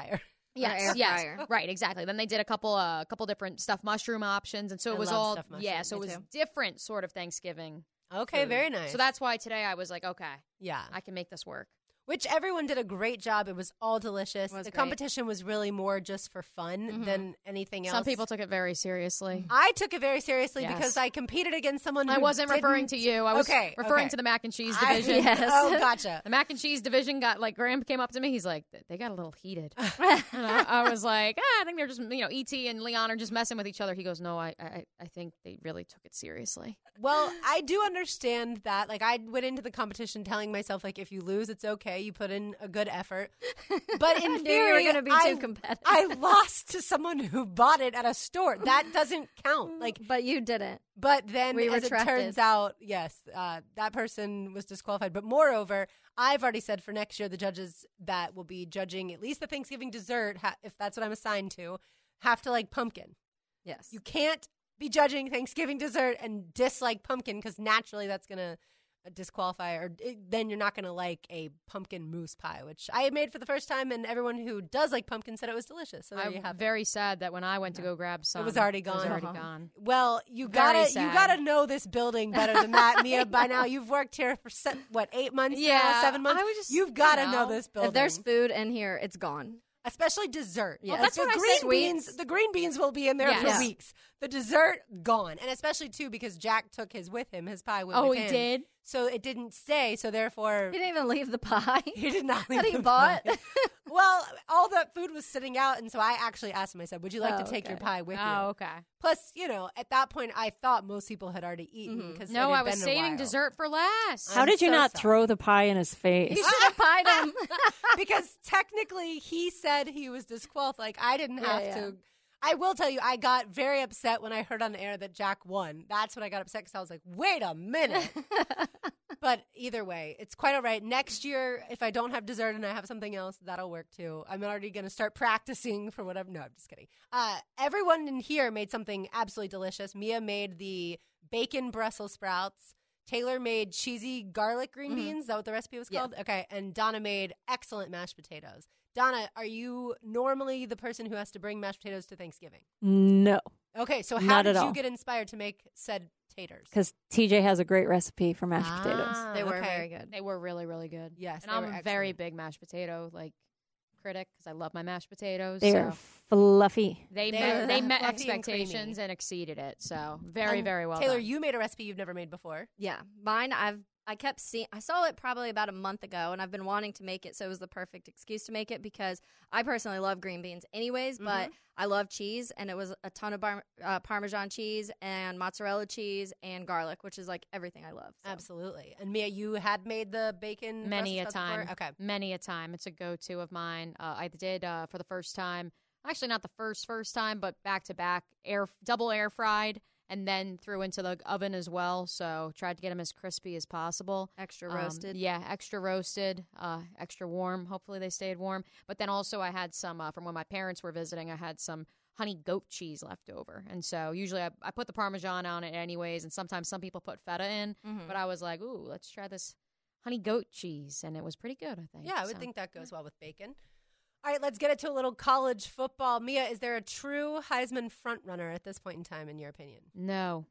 Yes, air yes, fryer. right, exactly. Then they did a couple, a uh, couple different stuffed mushroom options, and so it I was love all, stuffed yeah. mushrooms. So it Me was too. different sort of Thanksgiving. Okay, food. very nice. So that's why today I was like, okay, yeah. I can make this work. Which everyone did a great job. It was all delicious. Was the great. competition was really more just for fun Mhm. than anything else. Some people took it very seriously. I took it very seriously Yes. because I competed against someone who I wasn't referring didn't- to you. I was okay, referring okay. to the mac and cheese I- division. Yes. Oh, gotcha. The mac and cheese division got like Graham came up to me. He's like, they got a little heated. And I, I was like, ah, I think they're just you know E T and Leon are just messing with each other. He goes, no, I I, I think they really took it seriously. Well, I do understand that. Like, I went into the competition telling myself, like, if you lose, it's okay. You put in a good effort. But in I knew you theory, were gonna be I, too competitive. I lost to someone who bought it at a store. That doesn't count. Like, But you didn't. but then, We as it retracted. turns out, yes, uh, that person was disqualified. But moreover, I've already said for next year, the judges that will be judging at least the Thanksgiving dessert, ha- if that's what I'm assigned to, have to like pumpkin. Yes. You can't be judging Thanksgiving dessert and dislike pumpkin because naturally that's going to disqualify, or it, then you're not going to like a pumpkin mousse pie, which I made for the first time, and everyone who does like pumpkin said it was delicious. So there you I'm have it. very sad that when I went to go grab some, It was already It was gone. already Uh-huh. gone. Well, you Very gotta sad. you gotta know this building better than that, Mia. By now, you've worked here for se- what eight months, now, Yeah, seven months. I was just- you've got to you know know, this building. If there's food in here, it's gone. Especially dessert. Yeah. Well, that's the what I green said. beans. Sweets. The green beans will be in there Yes. for Yeah. weeks. The dessert gone, and especially too because Jack took his with him. His pie went Oh, with he him. did? So it didn't stay. So therefore, He didn't even leave the pie. he did not leave that he the bought. pie. Well, all that food was sitting out, and so I actually asked him. I said, "Would you like Oh, to take your okay. pie with you?" Oh, okay. Plus, you know, at that point, I thought most people had already eaten because No, I was saving dessert for last. How I'm did you so not sorry. throw the pie in his face? You should have pied him. because technically he said he was disqualified. Like I didn't Yeah, have yeah. to. I will tell you, I got very upset when I heard on the air that Jack won. That's when I got upset because I was like, wait a minute. But either way, it's quite all right. Next year, if I don't have dessert and I have something else, that'll work too. I'm already going to start practicing for whatever. No, I'm just kidding. Uh, everyone in here made something absolutely delicious. Mia made the bacon Brussels sprouts. Taylor made cheesy garlic green beans. Is that what the recipe was Yeah. called? Okay. And Donna made excellent mashed potatoes. Donna, are you normally the person who has to bring mashed potatoes to Thanksgiving? No, Okay, so how Not did at you all. get inspired to make said taters? because T J has a great recipe for mashed potatoes. Ah, They were okay. very good. They were really, really good. Yes, and they I'm were a very excellent. big mashed potato like critic because I love my mashed potatoes. They so are fluffy. they They're met, they met fluffy and creamy. expectations and, exceeded it. So very, And very well Taylor, done. you made a recipe you've never made before. Yeah, mine. I've I kept seeing. I saw it probably about a month ago, and I've been wanting to make it. So it was the perfect excuse to make it because I personally love green beans, anyways. But I love cheese, and it was a ton of bar, uh, Parmesan cheese and mozzarella cheese and garlic, which is like everything I love. So. Absolutely. And Mia, you had made the bacon Many a Brussels sprouts time. before? Okay. Many a time. It's a go-to of mine. Uh, I did uh, for the first time. Actually, not the first first time, but back to back, air double air fried, and then threw into the oven as well. So tried to get them as crispy as possible. Extra Um, roasted. yeah, extra roasted, uh, extra warm. Hopefully they stayed warm. But then also I had some uh, from when my parents were visiting. I had some honey goat cheese left over, and so usually I, I put the Parmesan on it anyways. And sometimes some people put feta in, Mhm. but I was like, ooh, let's try this honey goat cheese, and it was pretty good. I think. Yeah, I would So- think that goes well with bacon. All right, let's get it to a little college football. Mia, is there a true Heisman frontrunner at this point in time, in your opinion? No,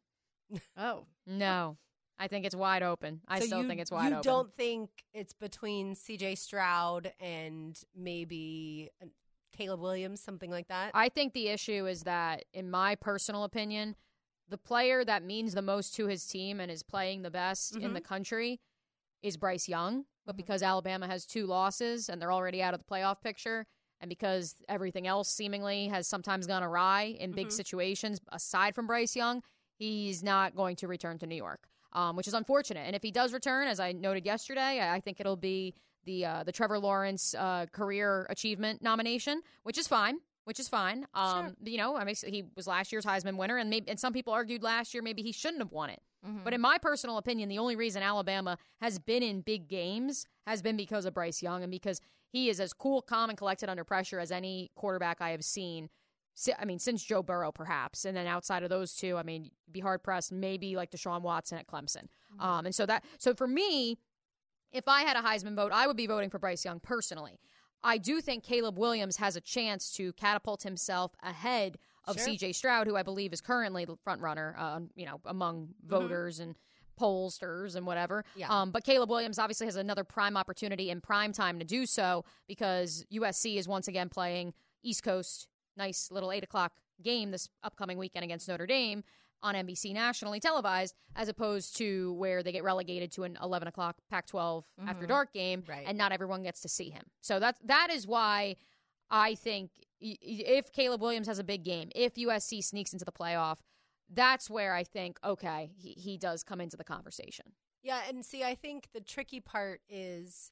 Oh, no. I think it's wide open. I So still you, think it's wide you open. don't think it's between C J Stroud and maybe uh, Caleb Williams, something like that? I think the issue is that, in my personal opinion, the player that means the most to his team and is playing the best in Mhm. the country is Bryce Young. But because Alabama has two losses and they're already out of the playoff picture, and because everything else seemingly has sometimes gone awry in big Mhm. situations aside from Bryce Young, he's not going to return to New York, um, which is unfortunate. And if he does return, as I noted yesterday, I, I think it'll be the uh, the Trevor Lawrence uh, career achievement nomination, which is fine. Which is fine. Um, You know, I mean, he was last year's Heisman winner, and maybe and some people argued last year maybe he shouldn't have won it. Mhm. But in my personal opinion, the only reason Alabama has been in big games has been because of Bryce Young and because he is as cool, calm, and collected under pressure as any quarterback I have seen. si- I mean, since Joe Burrow, perhaps. And then outside of those two, I mean, you'd be hard pressed, maybe like Deshaun Watson at Clemson. Um, and so that, so for me, if I had a Heisman vote, I would be voting for Bryce Young personally. I do think Caleb Williams has a chance to catapult himself ahead of Sure. C J Stroud, who I believe is currently the front runner, uh, you know, among voters and pollsters and whatever. Yeah. Um, but Caleb Williams obviously has another prime opportunity in prime time to do so because U S C is once again playing East Coast, nice little eight o'clock game this upcoming weekend against Notre Dame on N B C nationally televised, as opposed to where they get relegated to an eleven o'clock Pac twelve Mm-hmm. after dark game, Right. and not everyone gets to see him. So that's, that is why I think y- y- if Caleb Williams has a big game, if U S C sneaks into the playoff, that's where I think, okay, he, he does come into the conversation. Yeah, and see, I think the tricky part is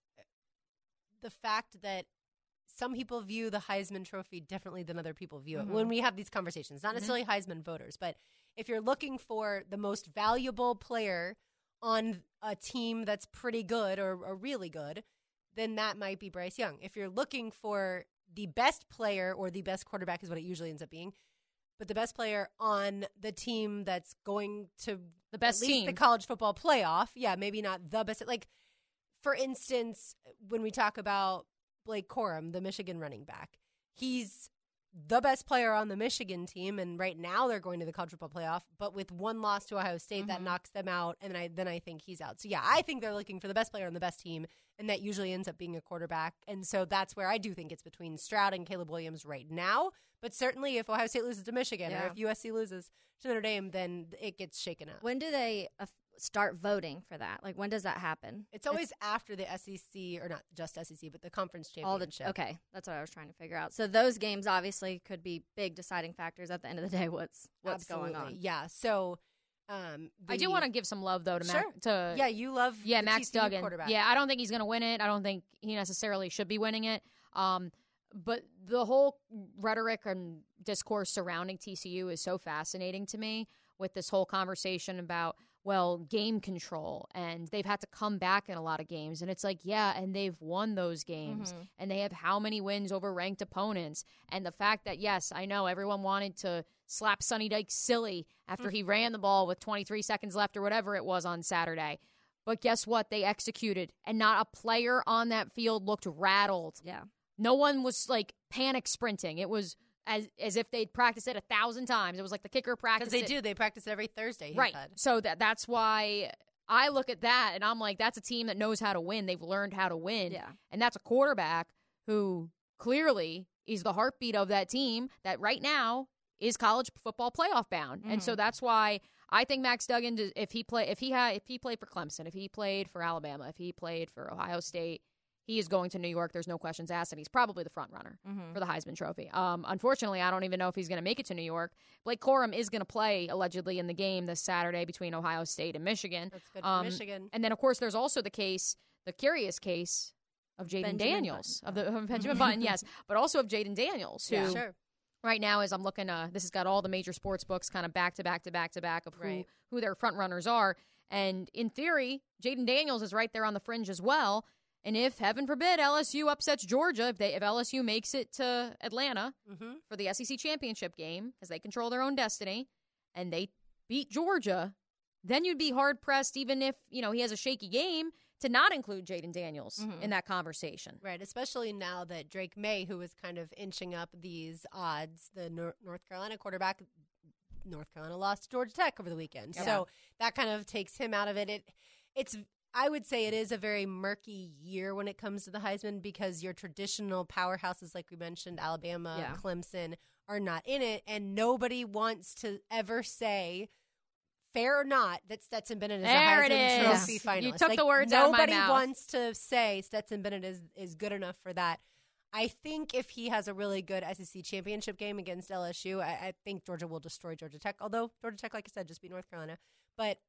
the fact that some people view the Heisman Trophy differently than other people view it when we have these conversations. Not necessarily Heisman voters, but if you're looking for the most valuable player on a team that's pretty good or, or really good, then that might be Bryce Young. If you're looking for the best player or the best quarterback is what it usually ends up being, but the best player on the team that's going to The best at least team. the college football playoff. Yeah, maybe not the best. Like, for instance, when we talk about Blake Corum, the Michigan running back, he's the best player on the Michigan team, and right now they're going to the college football playoff. But with one loss to Ohio State, that knocks them out, and I, then I think he's out. So yeah, I think they're looking for the best player on the best team, and that usually ends up being a quarterback. And so that's where I do think it's between Stroud and Caleb Williams right now. But certainly, if Ohio State loses to Michigan Yeah. or if U S C loses to Notre Dame, then it gets shaken up. When do they uh, start voting for that? Like, when does that happen? It's always after the S E C, or not just S E C, but the conference all the championship. okay. That's what I was trying to figure out. So those games obviously could be big deciding factors at the end of the day. What's what's Absolutely. going on? Yeah. So um, I do the- want to give some love, though, to Sure. Mac. To, Yeah, you love Yeah, the Max T C U Duggan. quarterback. Yeah, I don't think he's going to win it. I don't think he necessarily should be winning it. Um, but the whole rhetoric and discourse surrounding T C U is so fascinating to me, with this whole conversation about, well, game control, and they've had to come back in a lot of games. And it's like, yeah, and they've won those games, Mm-hmm. and they have how many wins over ranked opponents. And the fact that, yes, I know everyone wanted to slap Sonny Dykes silly after he ran the ball with twenty-three seconds left or whatever it was on Saturday. But guess what? They executed, and not a player on that field looked rattled. Yeah. No one was like panic sprinting. It was as as if they'd practiced it a thousand times. It was like the kicker practice. Because they do. They practice every Thursday, he Right. said. So that that's why I look at that and I'm like, that's a team that knows how to win. They've learned how to win. Yeah. And that's a quarterback who clearly is the heartbeat of that team that right now is college football playoff bound. And so that's why I think Max Duggan, does- if he play, if he had, if he played for Clemson, if he played for Alabama, if he played for Ohio State, he is going to New York. There's no questions asked, and he's probably the front runner for the Heisman Trophy. Um, unfortunately, I don't even know if he's going to make it to New York. Blake Corum is going to play allegedly in the game this Saturday between Ohio State and Michigan. That's good for Um, Michigan. And then, of course, there's also the case, the curious case of Jaden Benjamin Daniels, Button. of the of Benjamin Button, yes, but also of Jaden Daniels, who Yeah. Sure. right now, as I'm looking, uh, this has got all the major sports books kind of back to back to back to back of who, Right. who their front runners are. And in theory, Jaden Daniels is right there on the fringe as well. And if, heaven forbid, L S U upsets Georgia, if they if L S U makes it to Atlanta Mm-hmm. for the S E C championship game, because they control their own destiny, and they beat Georgia, then you'd be hard pressed, even if you know he has a shaky game, to not include Jaden Daniels in that conversation. Right, especially now that Drake May, who was kind of inching up these odds, the Nor- North Carolina quarterback, North Carolina lost to Georgia Tech over the weekend. Yeah. So that kind of takes him out of it. It, it's, I would say, it is a very murky year when it comes to the Heisman because your traditional powerhouses, like we mentioned, Alabama, Yeah. Clemson, are not in it, and nobody wants to ever say, fair or not, that Stetson Bennett is There a it Heisman is. Trophy You finalist. took Like, the words out of my nobody mouth. wants to say Stetson Bennett is, is good enough for that. I think if he has a really good S E C championship game against L S U, I, I think Georgia will destroy Georgia Tech, although Georgia Tech, like I said, just beat North Carolina. But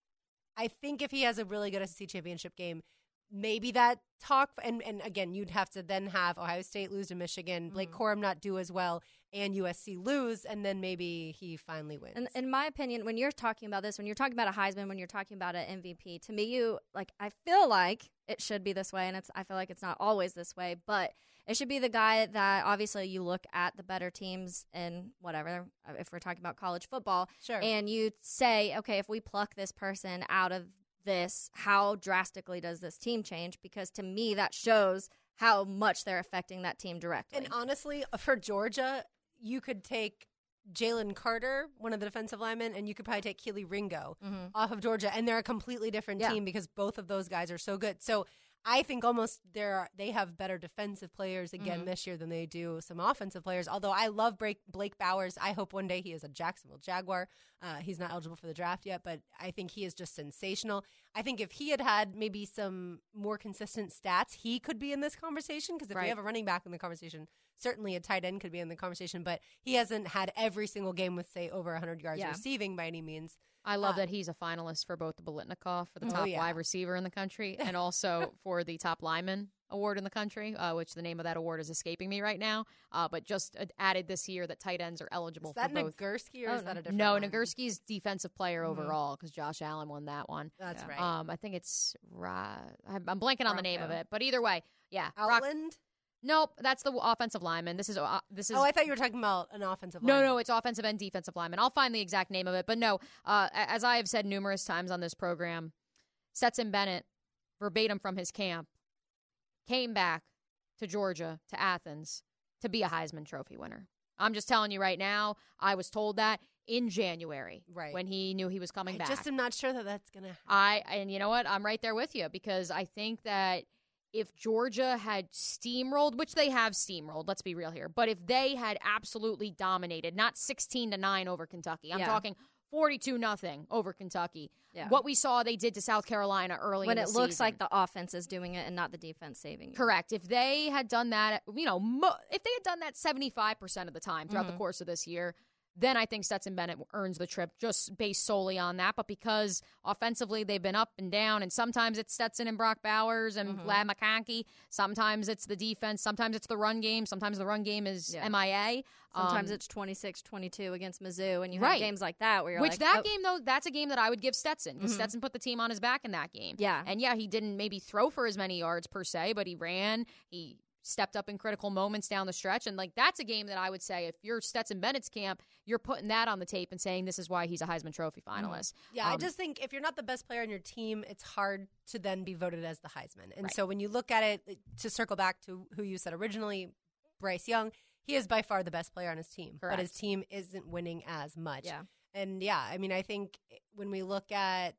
I think if he has a really good S E C championship game, maybe that talk, and, and again, you'd have to then have Ohio State lose to Michigan, Blake Corum not do as well, and U S C lose, and then maybe he finally wins. And in my opinion, when you're talking about this, when you're talking about a Heisman, when you're talking about an M V P, to me, you like I feel like it should be this way, and it's I feel like it's not always this way, but it should be the guy that obviously you look at the better teams in whatever, if we're talking about college football, Sure. and you say, okay, if we pluck this person out of this, how drastically does this team change? Because to me, that shows how much they're affecting that team directly. And honestly, for Georgia, you could take Jalen Carter, one of the defensive linemen, and you could probably take Keely Ringo mm-hmm. off of Georgia, and they're a completely different yeah. team because both of those guys are so good. So I think almost they're, they have better defensive players again mm-hmm. this year than they do some offensive players. Although I love Blake, Blake Bowers. I hope one day he is a Jacksonville Jaguar. Uh, he's not eligible for the draft yet, but I think he is just sensational. I think if he had had maybe some more consistent stats, he could be in this conversation because if right. we have a running back in the conversation, certainly a tight end could be in the conversation, but he hasn't had every single game with, say, over one hundred yards yeah. receiving by any means. I love uh, that he's a finalist for both the Biletnikoff for the top oh, yeah. wide receiver in the country and also for the top lineman award in the country, uh, which the name of that award is escaping me right now, uh, but just added this year that tight ends are eligible is that for both. Nagurski or oh, is that a different No, one? Nagurski's defensive player mm-hmm. overall because Josh Allen won that one. That's yeah. right. Um, I think it's, Ra- I'm blanking on the name of it, but either way, yeah. Outland? Rock- Nope, that's the offensive lineman. This is uh, this is. Oh, I thought you were talking about an offensive no, lineman. No, no, it's offensive and defensive lineman. I'll find the exact name of it, but no. Uh, as I have said numerous times on this program, Stetson Bennett, verbatim from his camp, came back to Georgia to Athens to be a Heisman Trophy winner. I'm just telling you right now. I was told that in January, right. when he knew he was coming I back. I just am not sure that that's gonna happen. I and you know what? I'm right there with you because I think that. If Georgia had steamrolled, which they have steamrolled, let's be real here, but if they had absolutely dominated, not sixteen to nine over Kentucky, I'm yeah. talking forty-two nothing over Kentucky. Yeah. What we saw they did to South Carolina early when in the it looks season. like the offense is doing it and not the defense saving you. Correct. If they had done that, you know, mo- if they had done that seventy-five percent of the time throughout mm-hmm. the course of this year, then I think Stetson Bennett earns the trip just based solely on that. But because offensively they've been up and down, and sometimes it's Stetson and Brock Bowers and mm-hmm. Vlad McConkey. Sometimes it's the defense. Sometimes it's the run game. Sometimes the run game is yeah. M I A. Sometimes um, it's twenty-six twenty-two against Mizzou, and you right. have games like that where you're Which like, that oh. game, though, that's a game that I would give Stetson because Mm-hmm. Stetson put the team on his back in that game. Yeah. And, yeah, he didn't maybe throw for as many yards per se, but he ran. He stepped up in critical moments down the stretch. And, like, that's a game that I would say if you're Stetson Bennett's camp, you're putting that on the tape and saying this is why he's a Heisman Trophy finalist. Yeah, um, I just think if you're not the best player on your team, it's hard to then be voted as the Heisman. And right. so when you look at it, to circle back to who you said originally, Bryce Young, he is by far the best player on his team. Correct. But his team isn't winning as much. Yeah. And, yeah, I mean, I think when we look at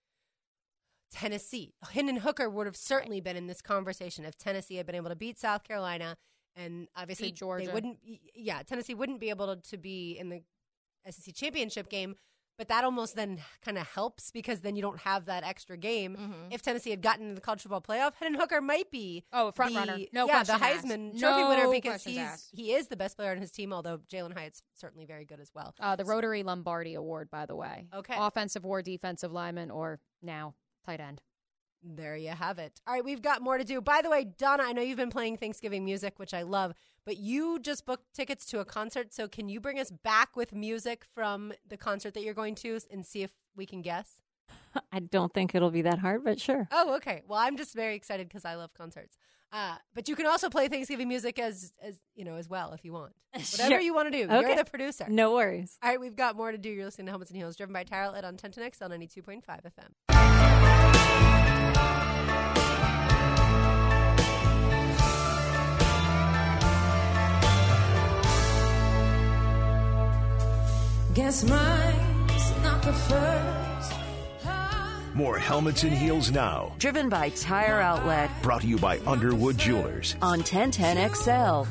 Tennessee, Hendon Hooker would have certainly right. been in this conversation if Tennessee had been able to beat South Carolina. And obviously, beat Georgia. They wouldn't. Yeah, Tennessee wouldn't be able to, to be in the S E C championship game, but that almost then kind of helps because then you don't have that extra game. Mm-hmm. If Tennessee had gotten into the college football playoff, Hendon Hooker might be oh front the, runner, no yeah, the question Heisman asked. Trophy no winner because questions he's asked. he is the best player on his team. Although Jalen Hyatt's certainly very good as well. Uh, the Rotary Lombardi Award, by the way. Okay, offensive or defensive lineman, or now tight end. There you have it. All right, we've got more to do. By the way, Donna, I know you've been playing Thanksgiving music, which I love, but you just booked tickets to a concert, so can you bring us back with music from the concert that you're going to and see if we can guess? I don't think it'll be that hard, but sure. Oh, okay. Well, I'm just very excited because I love concerts. Uh, but you can also play Thanksgiving music as, as you know, as well if you want. Whatever Sure. you want to do. Okay. You're the producer. No worries. All right, we've got more to do. You're listening to Helmets and Heels, driven by Tire Outlet on ten ten X L ninety-two point five F M. Guess mine's not the first. More Helmets and Heels now. Driven by Tire Outlet Brought to you by Underwood Jewelers. on ten ten X L.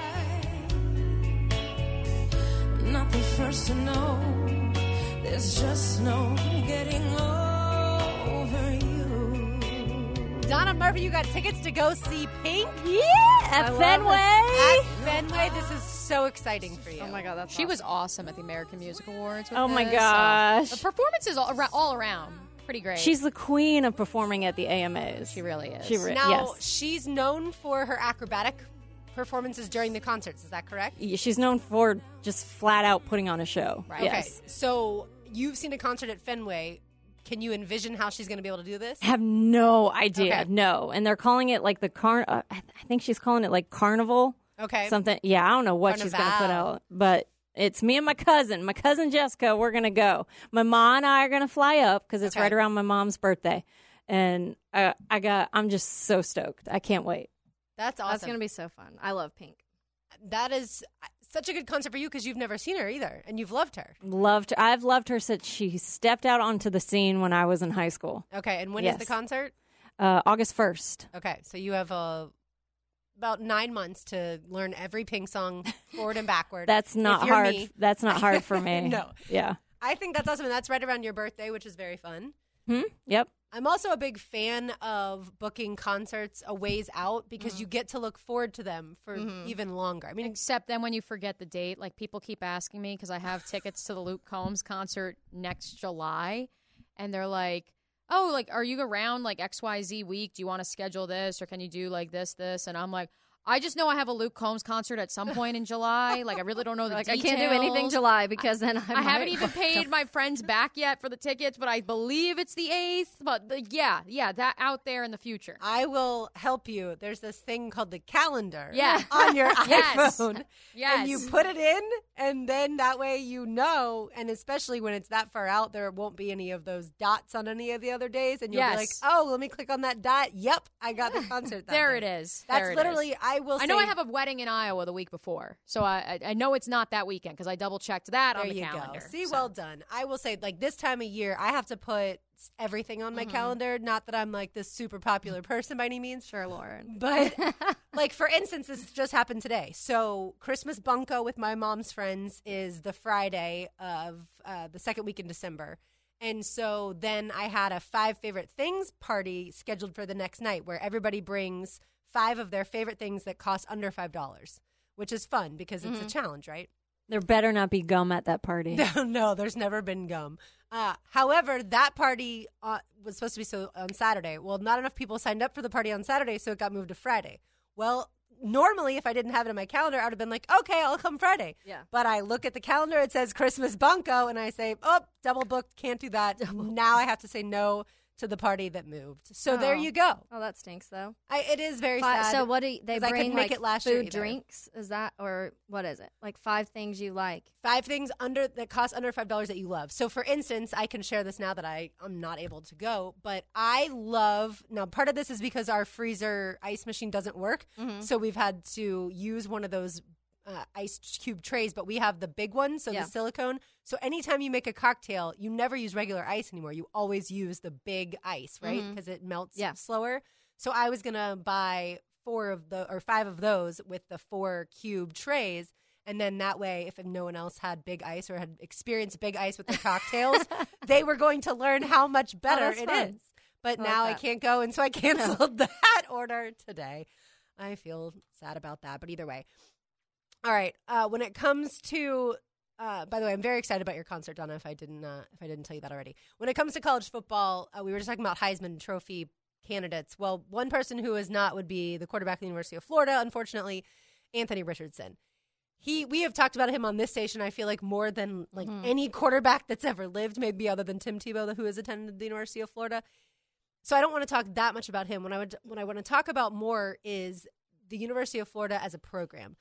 Not the first to know. There's just no getting over you. Donna Murphy, you got tickets to go see Pink? Yeah, at I love Fenway. it. At Fenway, this is so exciting for you. Oh my God, that's She awesome. was awesome at the American Music Awards. With Oh my this. Uh, gosh. the performances all, ar- all around pretty great. She's the queen of performing at the A M As. she really is. She re- Now, yes. she's known for her acrobatic performances during the concerts. Is that correct? She's known for just flat out putting on a show. Right. Yes. Okay, so you've seen a concert at Fenway. Can you envision how she's going to be able to do this? Have no idea. Okay. No. And they're calling it like the car. Uh, I, th- I think she's calling it like Carnival. Okay. Something. Yeah, I don't know what she's going to put Carnival. out. But it's me and my cousin. My cousin Jessica, we're going to go. My mom and I are going to fly up because it's Okay. right around my mom's birthday. And I, I got, I'm just so stoked. I can't wait. That's awesome. That's going to be so fun. I love Pink. That is such a good concert for you because you've never seen her either, and you've loved her. Loved. I've loved her since she stepped out onto the scene when I was in high school. Okay, and when Yes. is the concert? Uh, August first. Okay, so you have uh, about nine months to learn every Pink song forward and backward. That's not If you're hard. me. That's not hard for me. No. Yeah. I think that's awesome, and that's right around your birthday, which is very fun. Hmm? Yep. I'm also a big fan of booking concerts a ways out because you get to look forward to them for even longer. I mean, Except then when you forget the date, like people keep asking me because I have tickets to the Luke Combs concert next July, and they're like, "Oh, like, are you around like X Y Z week? Do you want to schedule this, or can you do like this, this?" And I'm like, I just know I have a Luke Combs concert at some point in July. Like, I really don't know the Like, details. I can't do anything July because then I, I haven't even paid my friends back yet for the tickets, but I believe it's the eighth. But the, yeah, yeah, that out there in the future. I will help you. There's this thing called the calendar Yeah. on your Yes. iPhone. Yes. And you put it in, and then that way you know, and especially when it's that far out, there won't be any of those dots on any of the other days. And you'll be like, Yes. oh, let me click on that dot. Yep, I got the concert that There day. it is. That's There it literally, is. I will I know say- I have a wedding in Iowa the week before, so I I, I know it's not that weekend because I double checked that There on the you calendar. go. See, so. well done. I will say, like, this time of year, I have to put everything on my calendar. Not that I'm, like, this super popular person by any means. Sure, Lauren. But, like, for instance, this just happened today. So, Christmas Bunko with my mom's friends is the Friday of uh, the second week in December. And so then I had a five favorite things party scheduled for the next night where everybody brings five of their favorite things that cost under five dollars, which is fun because it's a challenge, right? There better not be gum at that party. No, no, there's never been gum. Uh, however, that party uh, was supposed to be so on Saturday. Well, not enough people signed up for the party on Saturday, so it got moved to Friday. Well, normally, if I didn't have it in my calendar, I would have been like, okay, I'll come Friday. Yeah. But I look at the calendar, it says Christmas Bunko, and I say, oh, double booked, can't do that. Now I have to say no to the party that moved. So there Oh. you go. Oh, that stinks, though. I, it is very Fi- sad. So what do you, they 'cause I bring? couldn't make like it last year food, either. drinks? Is that or what is it? Like five things you like? Five things under that cost under five dollars that you love. So, for instance, I can share this now that I am not able to go, but I love. Now, part of this is because our freezer ice machine doesn't work, so we've had to use one of those uh, ice cube trays. But we have the big one, so Yeah. the silicone. So, anytime you make a cocktail, you never use regular ice anymore. You always use the big ice, right? Because it melts Yeah. slower. So, I was gonna buy four of the or five of those with the four cube trays. And then that way, if no one else had big ice or had experienced big ice with their cocktails, they were going to learn how much better that's it fun. is. But I like now I that. can't go, and so I canceled that order today. I feel sad about that, but either way. All right. Uh, when it comes to, uh, by the way, I'm very excited about your concert, Donna. If I didn't, uh, if I didn't tell you that already. When it comes to college football, uh, we were just talking about Heisman Trophy candidates. Well, one person who is not would be the quarterback of the University of Florida. Unfortunately, Anthony Richardson. He, we have talked about him on this station, I feel like, more than like any quarterback that's ever lived, maybe other than Tim Tebow, who has attended the University of Florida. So I don't want to talk that much about him. When I would, what I want to talk about more is the University of Florida as a program.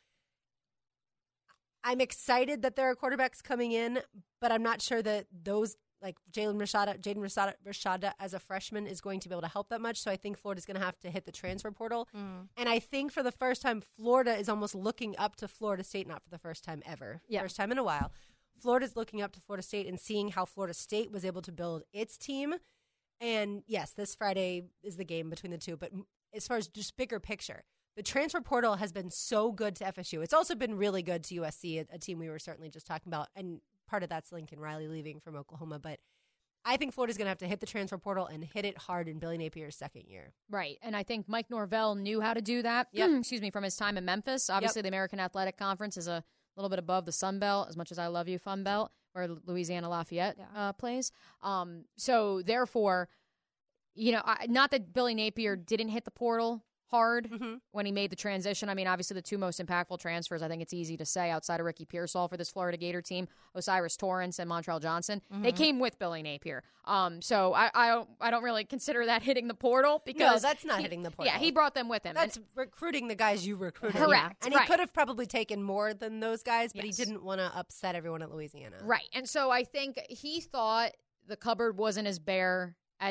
I'm excited that there are quarterbacks coming in, but I'm not sure that those, like Jalen Rashada, Jaden Rashada, Rashada as a freshman is going to be able to help that much. So I think Florida's going to have to hit the transfer portal. Mm. And I think for the first time, Florida is almost looking up to Florida State, not for the first time ever, Yeah. first time in a while. Florida's looking up to Florida State and seeing how Florida State was able to build its team. And yes, this Friday is the game between the two. But as far as just bigger picture, the transfer portal has been so good to F S U. It's also been really good to U S C, a, a team we were certainly just talking about. And part of that's Lincoln Riley leaving from Oklahoma. But I think Florida's going to have to hit the transfer portal and hit it hard in Billy Napier's second year. Right. And I think Mike Norvell knew how to do that, Yep. excuse me, from his time in Memphis. Obviously, the American Athletic Conference is a little bit above the Sun Belt, as much as I love you, Fun Belt, where Louisiana Lafayette Yeah. uh, plays. Um, so, therefore, you know, I, not that Billy Napier didn't hit the portal hard Mm-hmm. when he made the transition. I mean, obviously the two most impactful transfers, I think it's easy to say, outside of Ricky Pearsall for this Florida Gator team, Osiris Torrance and Montrell Johnson, Mm-hmm. they came with Billy Napier. Um, so I, I don't I don't really consider that hitting the portal because No, that's not he- hitting the portal. Yeah, he brought them with him. That's And- recruiting the guys you recruited. Correct, And he right. could have probably taken more than those guys, but Yes. he didn't want to upset everyone at Louisiana. right. And so I think he thought the cupboard wasn't as bare as it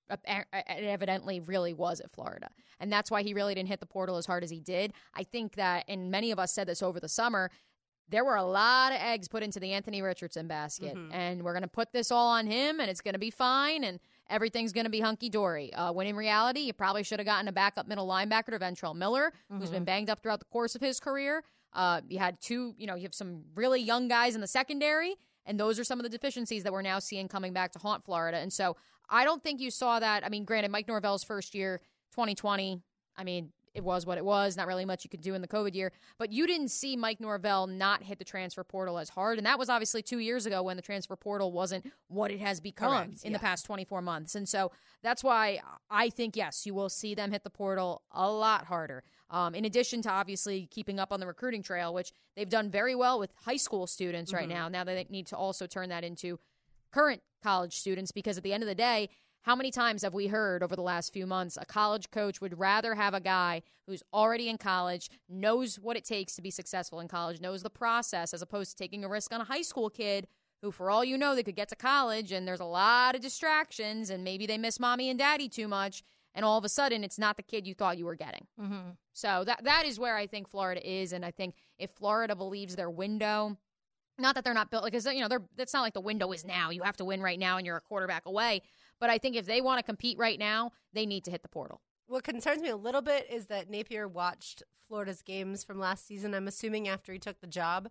it evidently really was at Florida. And that's why he really didn't hit the portal as hard as he did. I think that, and many of us said this over the summer, there were a lot of eggs put into the Anthony Richardson basket. Mm-hmm. And we're going to put this all on him, and it's going to be fine, and everything's going to be hunky-dory. Uh, when in reality, you probably should have gotten a backup middle linebacker to Ventrell Miller, mm-hmm. who's been banged up throughout the course of his career. Uh, you had two, you know, you have some really young guys in the secondary, and those are some of the deficiencies that we're now seeing coming back to haunt Florida. And so I don't think you saw that. I mean, granted, Mike Norvell's first year, twenty twenty, I mean, it was what it was. Not really much you could do in the COVID year. But you didn't see Mike Norvell not hit the transfer portal as hard. And that was obviously two years ago when the transfer portal wasn't what it has become Correct, in yeah. the past twenty-four months. And so that's why I think, yes, you will see them hit the portal a lot harder. Um, in addition to obviously keeping up on the recruiting trail, which they've done very well with high school students mm-hmm. right now. Now they need to also turn that into current college students, because at the end of the day, how many times have we heard over the last few months a college coach would rather have a guy who's already in college, knows what it takes to be successful in college, knows the process, as opposed to taking a risk on a high school kid who, for all you know, they could get to college and there's a lot of distractions and maybe they miss mommy and daddy too much, and all of a sudden it's not the kid you thought you were getting. Mm-hmm. So that that is where I think Florida is, and I think if Florida believes their window, not that they're not built, because, you know, they're, it's not like the window is now. You have to win right now and you're a quarterback away. But I think if they want to compete right now, they need to hit the portal. What concerns me a little bit is that Napier watched Florida's games from last season, I'm assuming after he took the job,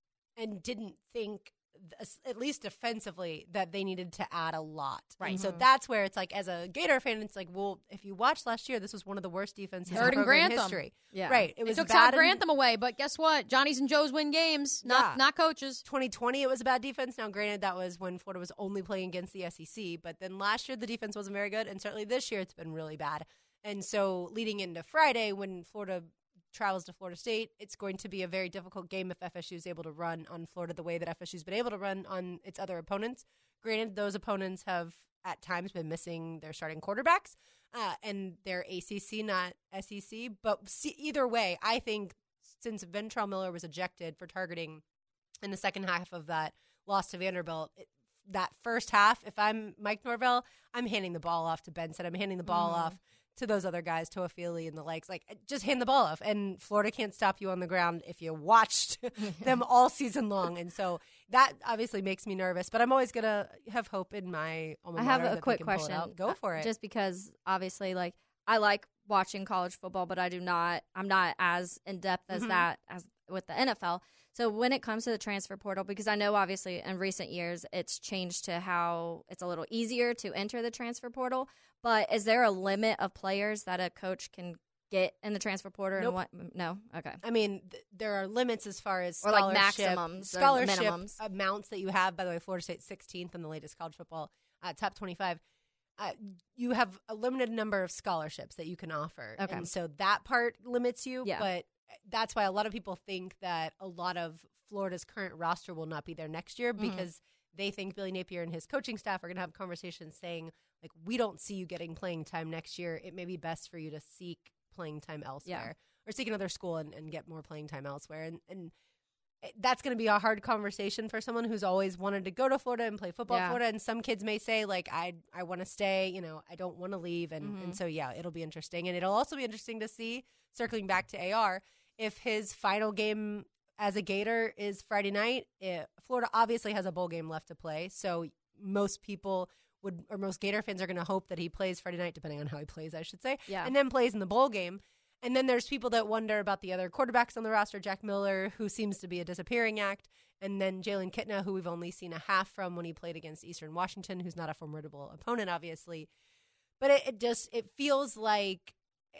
and didn't think, at least defensively, that they needed to add a lot. Right. And so that's where it's like, as a Gator fan, it's like, well, if you watched last year, this was one of the worst defenses Third in and program Grantham. history. Yeah. Right. It was it took bad Todd Grantham away, but guess what? Johnny's and Joes win games, not yeah. not coaches. twenty twenty, it was a bad defense. Now, granted, that was when Florida was only playing against the S E C, but then last year the defense wasn't very good, and certainly this year it's been really bad. And so leading into Friday, when Florida travels to Florida State, it's going to be a very difficult game if F S U is able to run on Florida the way that F S U's been able to run on its other opponents. Granted, those opponents have at times been missing their starting quarterbacks, uh, and they're A C C, not S E C. But see, either way, I think since Ventrell Miller was ejected for targeting in the second half of that loss to Vanderbilt, it, that first half, if I'm Mike Norvell, I'm handing the ball off to Benson. I'm handing the ball mm. off to those other guys, to Toafili and the likes. Like, just hand the ball off. And Florida can't stop you on the ground if you watched them all season long. And so that obviously makes me nervous. But I'm always going to have hope in my alma mater. I have a that quick they can pull question. it out. Go for it. Just because, obviously, like, I like watching college football, but I do not, I'm not as in-depth as mm-hmm. that as with the N F L. So when it comes to the transfer portal, because I know obviously in recent years it's changed to how it's a little easier to enter the transfer portal, but is there a limit of players that a coach can get in the transfer portal? Nope. And what? No? Okay. I mean, th- there are limits as far as or like scholarship, maximums scholarship or minimums. amounts that you have. By the way, Florida State sixteenth in the latest college football uh, top twenty-five. Uh, you have a limited number of scholarships that you can offer. Okay. And so that part limits you, yeah. but that's why a lot of people think that a lot of Florida's current roster will not be there next year mm-hmm. because they think Billy Napier and his coaching staff are going to have conversations saying, like, we don't see you getting playing time next year. It may be best for you to seek playing time elsewhere yeah. or seek another school and, and get more playing time elsewhere. And, and that's going to be a hard conversation for someone who's always wanted to go to Florida and play football yeah. at Florida. And some kids may say, like, I I want to stay, you know, I don't want to leave. And, mm-hmm. and so, yeah, it'll be interesting. And it'll also be interesting to see, circling back to A R, if his final game as a Gator is Friday night. It, Florida obviously has a bowl game left to play. So most people would, or most Gator fans are going to hope that he plays Friday night, depending on how he plays, I should say, yeah. and then plays in the bowl game. And then there's people that wonder about the other quarterbacks on the roster, Jack Miller, who seems to be a disappearing act, and then Jalen Kitna, who we've only seen a half from when he played against Eastern Washington, who's not a formidable opponent, obviously. But it, it just it feels like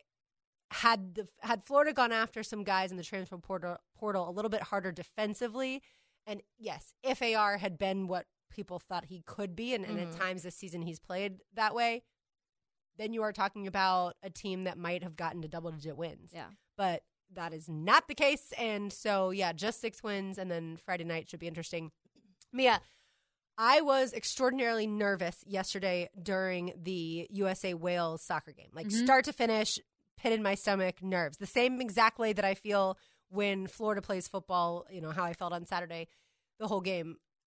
had the had Florida gone after some guys in the transfer portal, portal a little bit harder defensively, and yes, if A R had been what people thought he could be, and, and mm-hmm. at times this season he's played that way, then you are talking about a team that might have gotten to double-digit wins. Yeah. But that is not the case. And so, yeah, just six wins, and then Friday night should be interesting. Mia, I was extraordinarily nervous yesterday during the U S A Wales soccer game. Like, mm-hmm. start to finish, pit in my stomach, nerves. The same exact way that I feel when Florida plays football, you know, how I felt on Saturday, the whole game.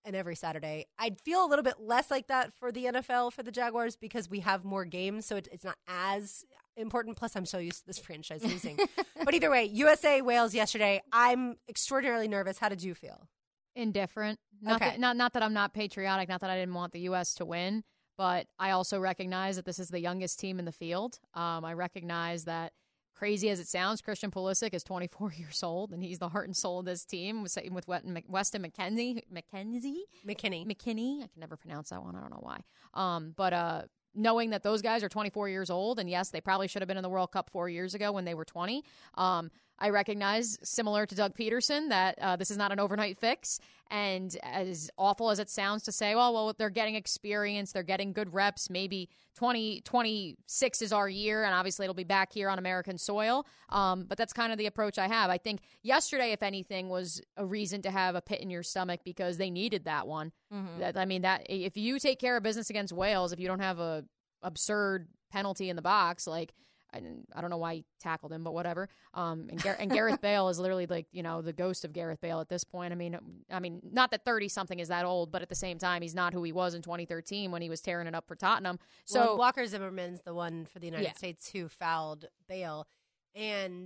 and every Saturday. I'd feel a little bit less like that for the N F L, for the Jaguars, because we have more games, so it, it's not as important. Plus, I'm so used to this franchise losing. But either way, U S A, Wales yesterday. I'm extraordinarily nervous. How did you feel? Indifferent. Not, Okay. that, not, not that I'm not patriotic, not that I didn't want the U S to win, but I also recognize that this is the youngest team in the field. Um, I recognize that, crazy as it sounds, Christian Pulisic is twenty-four years old, and he's the heart and soul of this team. Same with Weston McKenzie. McKenzie? McKinney. McKinney. I can never pronounce that one. I don't know why. Um, but uh, knowing that those guys are twenty-four years old, and yes, they probably should have been in the World Cup four years ago when they were twenty. Um, I recognize, similar to Doug Peterson, that uh, this is not an overnight fix. And as awful as it sounds to say, well, well, they're getting experience, they're getting good reps. Maybe twenty twenty-six is our year, and obviously it'll be back here on American soil. Um, but that's kind of the approach I have. I think yesterday, if anything, was a reason to have a pit in your stomach because they needed that one. Mm-hmm. That, I mean, that if you take care of business against Wales, if you don't have a absurd penalty in the box, like, I, I don't know why he tackled him, but whatever. Um, and, Gar- and Gareth Bale is literally like, you know, the ghost of Gareth Bale at this point. I mean, I mean, not that thirty something is that old, but at the same time, he's not who he was in twenty thirteen when he was tearing it up for Tottenham. So Well, Walker Zimmerman's the one for the United Yeah. States who fouled Bale. And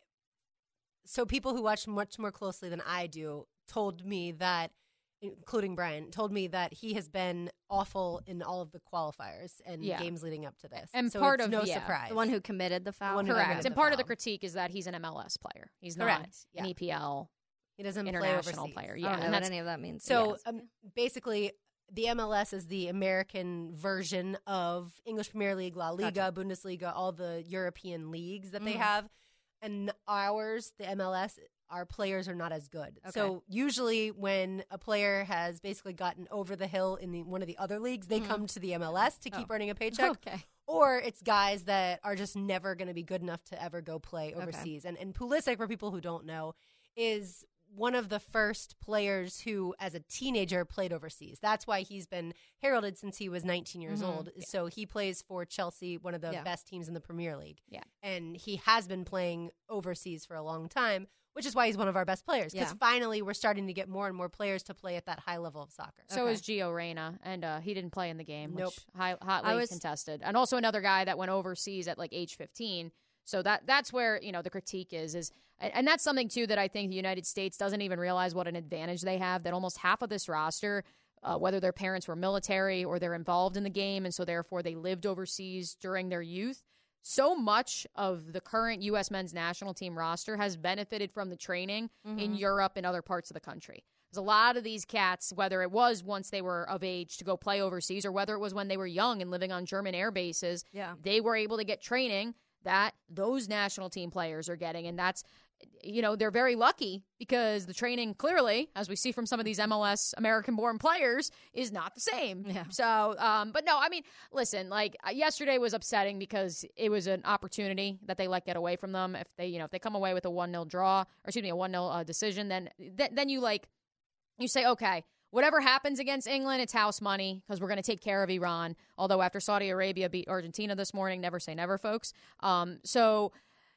so people who watch much more closely than I do told me that, including Brian, told me that he has been awful in all of the qualifiers and Yeah. games leading up to this. And so part it's of- no yeah. surprise. The one who committed the foul. one who correct. committed And the part of the foul. critique is that he's an M L S player. He's Correct. not Yeah. an E P L He doesn't play international overseas. player. I Yeah, don't know and what that's any of that means. So Yes. um, basically, the M L S is the American version of English Premier League, La Liga, Gotcha. Bundesliga, all the European leagues that they Mhm. have. And ours, the M L S, our players are not as good. Okay. So usually when a player has basically gotten over the hill in the, one of the other leagues, they Mhm. come to the M L S to keep Oh. earning a paycheck. Okay. Or it's guys that are just never going to be good enough to ever go play Okay. overseas. And, and Pulisic, for people who don't know, is one of the first players who, as a teenager, played overseas. That's why he's been heralded since he was nineteen years Mhm. old. So he plays for Chelsea, one of the Yeah. best teams in the Premier League. Yeah. And he has been playing overseas for a long time, which is why he's one of our best players. Because Yeah. finally, we're starting to get more and more players to play at that high level of soccer. So Okay. is Gio Reyna, and uh, he didn't play in the game, Nope. which high, hotly I was- contested. And also another guy that went overseas at like age fifteen. So that that's where, you know, the critique is, is and, and that's something, too, that I think the United States doesn't even realize what an advantage they have, that almost half of this roster, uh, whether their parents were military or they're involved in the game, and so therefore they lived overseas during their youth, so much of the current U S men's national team roster has benefited from the training in Europe and other parts of the country. Because a lot of these cats, whether it was once they were of age to go play overseas or whether it was when they were young and living on German air bases, Yeah. they were able to get training that those national team players are getting. And that's, you know, they're very lucky because the training clearly, as we see from some of these M L S American-born players, is not the same. Yeah. So, um, but no, I mean, listen, like uh, yesterday was upsetting because it was an opportunity that they let get away from them. If they, you know, if they come away with a one nil draw, or excuse me, a one nil uh, decision, then th- then you like, you say, okay, whatever happens against England, it's house money because we're going to take care of Iran. Although after Saudi Arabia beat Argentina this morning, never say never, folks. Um, so,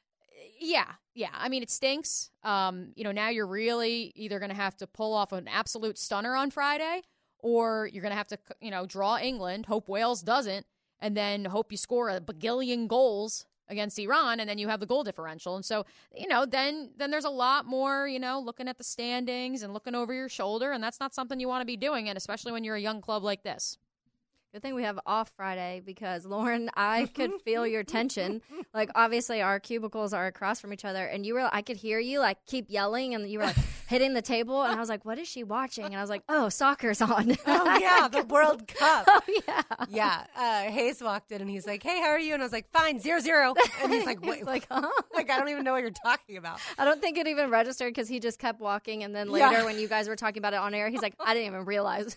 yeah, yeah. I mean, it stinks. Um, you know, now you're really either going to have to pull off an absolute stunner on Friday, or you're going to have to, you know, draw England, hope Wales doesn't, and then hope you score a bagillion goals against Iran, and then you have the goal differential. And so, you know, then then there's a lot more, you know, looking at the standings and looking over your shoulder, and that's not something you want to be doing, and especially when you're a young club like this. Good thing we have off Friday because, Lauren, I could feel your tension. Like, obviously, our cubicles are across from each other, and you were, I could hear you, like, keep yelling, and you were, like, hitting the table, and I was like, what is she watching? And I was like, oh, soccer's on. Oh, yeah, the World Cup. Oh, yeah. Yeah. Uh, Hayes walked in, and he's like, hey, how are you? And I was like, fine, zero, zero. And he's like, wait, He's like, huh? like, I don't even know what you're talking about. I don't think it even registered because he just kept walking, and then Yeah. later when you guys were talking about it on air, he's like, I didn't even realize.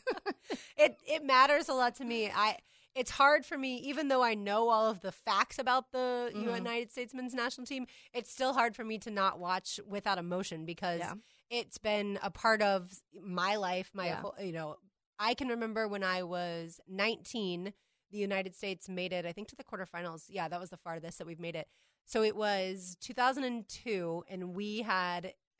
It it matters a lot to me. I it's hard for me, even though I know all of the facts about the Mhm. United States men's national team. It's still hard for me to not watch without emotion because Yeah. it's been a part of my life. My Yeah. whole, you know, I can remember when I was nineteen, the United States made it, I think, to the quarterfinals. Yeah, that was the farthest that we've made it. So it was two thousand two, and we had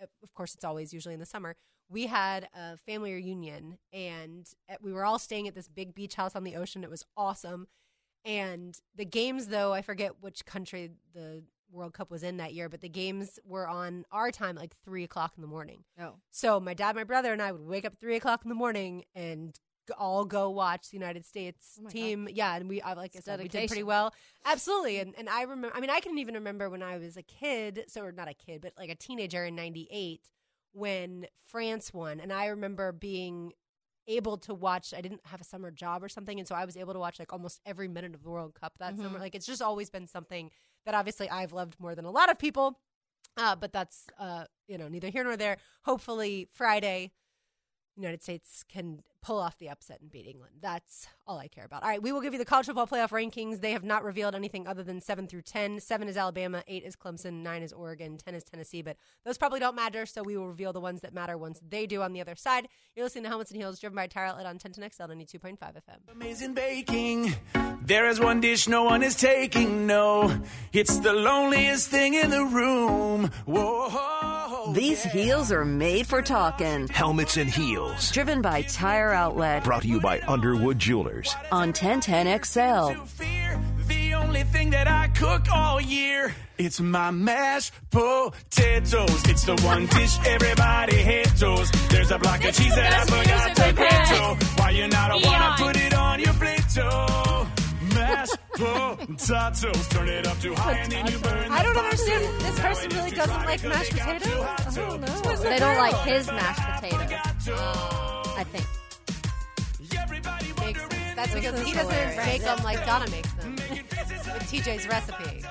of course, it's always usually in the summer. We had a family reunion, and we were all staying at this big beach house on the ocean. It was awesome. And the games, though, I forget which country the World Cup was in that year, but the games were on our time, like three o'clock in the morning. Oh. So my dad, my brother, and I would wake up at three o'clock in the morning and g- all go watch the United States Oh my team. Yeah, and we, I, like I It's said, we did dedication. pretty well. Absolutely. And and I remember, I mean, I can even remember when I was a kid, so or not a kid, but like a teenager in ninety-eight when France won. And I remember being able to watch, I didn't have a summer job or something, and so I was able to watch like almost every minute of the World Cup that Mhm. summer. Like it's just always been something that obviously I've loved more than a lot of people, uh, but that's uh, you know neither here nor there. Hopefully Friday, United States can pull off the upset and beat England. That's all I care about. All right, we will give you the college football playoff rankings. They have not revealed anything other than seven through ten. Seven is Alabama, eight is Clemson, nine is Oregon, ten is Tennessee, but those probably don't matter, so we will reveal the ones that matter once they do on the other side. You're listening to Helmets and Heels, driven by Tire Outlet on ten ten X L ninety-two point five F M. Amazing baking. There is one dish no one is taking. No, it's the loneliest thing in the room. Whoa. These heels are made for talking. Helmets and Heels. Driven by Tire Outlet Brought to you by Underwood Jewelers. on ten ten X L. To fear, the only thing that I cook all year, it's my mashed potatoes. It's the one dish everybody hates. There's a block of cheese that I forgot to put. Why you not Eon. wanna put it on your plate? Mashed potatoes. Turn it up too high and then you burn. I don't the understand. fossil. This Now person it is really too doesn't dry like because mashed they got potatoes? too hot I don't to- know. They don't like his mashed potatoes. I think. Everybody Makes wondering sense. That's This because is he doesn't hilarious. make them like Donna makes them with T J's recipe.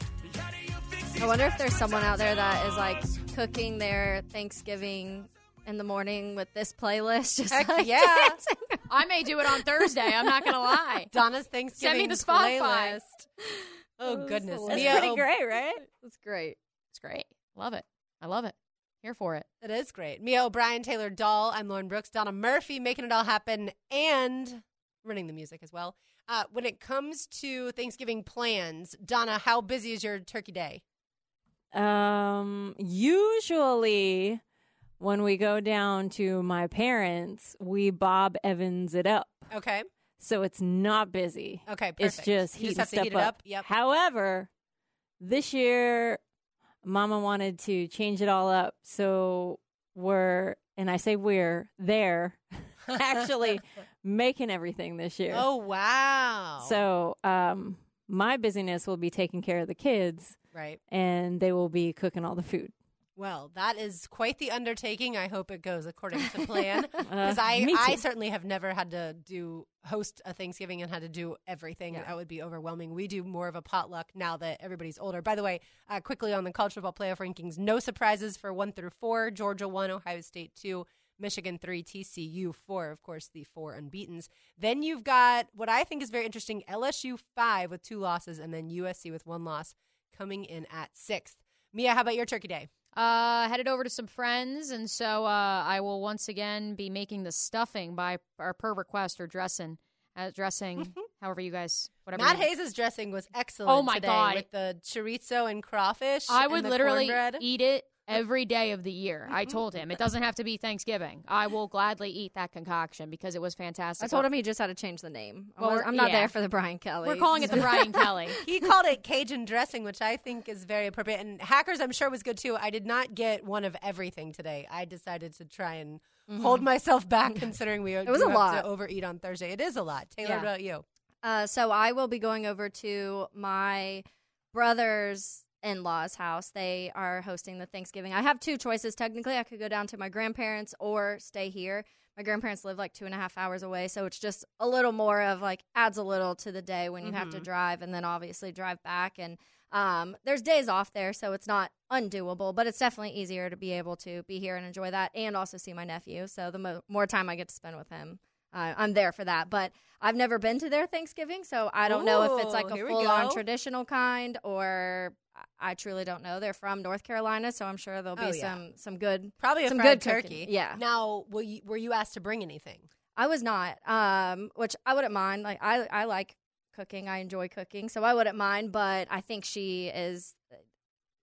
I wonder if there's someone out there that is like cooking their Thanksgiving in the morning with this playlist. Just Heck like yeah. dancing. I may do it on Thursday. I'm not going to lie. Donna's Thanksgiving Send me the Spotify. playlist. Oh, That's goodness. hilarious. That's Mia pretty O- great, right? That's great. It's great. Love it. I love it. Here for it. It is great. Mia O'Brien, Taylor Dahl. I'm Lauren Brooks. Donna Murphy making it all happen and running the music as well. Uh, when it comes to Thanksgiving plans, Donna, how busy is your turkey day? Um, usually when we go down to my parents, we Bob Evans it up. Okay. So it's not busy. Okay, perfect. It's just You heat just and have to stuff heat it up. Yep. However, this year, Mama wanted to change it all up. So we're, and I say we're, there actually making everything this year. Oh, wow. So um, my busyness will be taking care of the kids, right. and they will be cooking all the food. Well, that is quite the undertaking. I hope it goes according to plan. Because Uh, I, me I too. certainly have never had to do host a Thanksgiving and had to do everything. Yeah. That would be overwhelming. We do more of a potluck now that everybody's older. By the way, uh, quickly on the college football playoff rankings, no surprises for one through four. Georgia one, Ohio State two, Michigan three, T C U four. Of course, the four unbeatens. Then you've got what I think is very interesting: L S U five with two losses, and then U S C with one loss, coming in at sixth. Mia, how about your turkey day? Uh, headed over to some friends, and so uh, I will once again be making the stuffing by or per request or dressing, uh, dressing, however you guys, whatever. Matt you- Hayes' dressing was excellent. Oh, my today God. with the chorizo and crawfish. I and would the literally cornbread. eat it every day of the year. I told him it doesn't have to be Thanksgiving. I will gladly eat that concoction because it was fantastic. I told him he just had to change the name. Well, Well, we're- I'm not yeah. there for the Brian Kelly. We're calling it the Brian Kelly. He called it Cajun dressing, which I think is very appropriate. And Hackers, I'm sure, was good too. I did not get one of everything today. I decided to try and hold myself back, considering we It was do a have lot. to overeat on Thursday. It is a lot. Taylor, Yeah. what about you? Uh, so I will be going over to my brother's in-laws' house. They are hosting the Thanksgiving. I have two choices. Technically, I could go down to my grandparents or stay here. My grandparents live like two and a half hours away, so it's just a little more of like adds a little to the day when you have to drive and then obviously drive back. And um, there's days off there, so it's not undoable, but it's definitely easier to be able to be here and enjoy that and also see my nephew. So the mo- more time I get to spend with him, uh, I'm there for that. But I've never been to their Thanksgiving, so I don't know if it's like Ooh, a here we full-on go. traditional kind or I I truly don't know. They're from North Carolina, so I'm sure there'll be Oh, yeah. some some good Probably a some fried good cooking. turkey. Yeah. Now, will you, were you asked to bring anything? I was not, um, which I wouldn't mind. Like I, I like cooking. I enjoy cooking, so I wouldn't mind. But I think she is,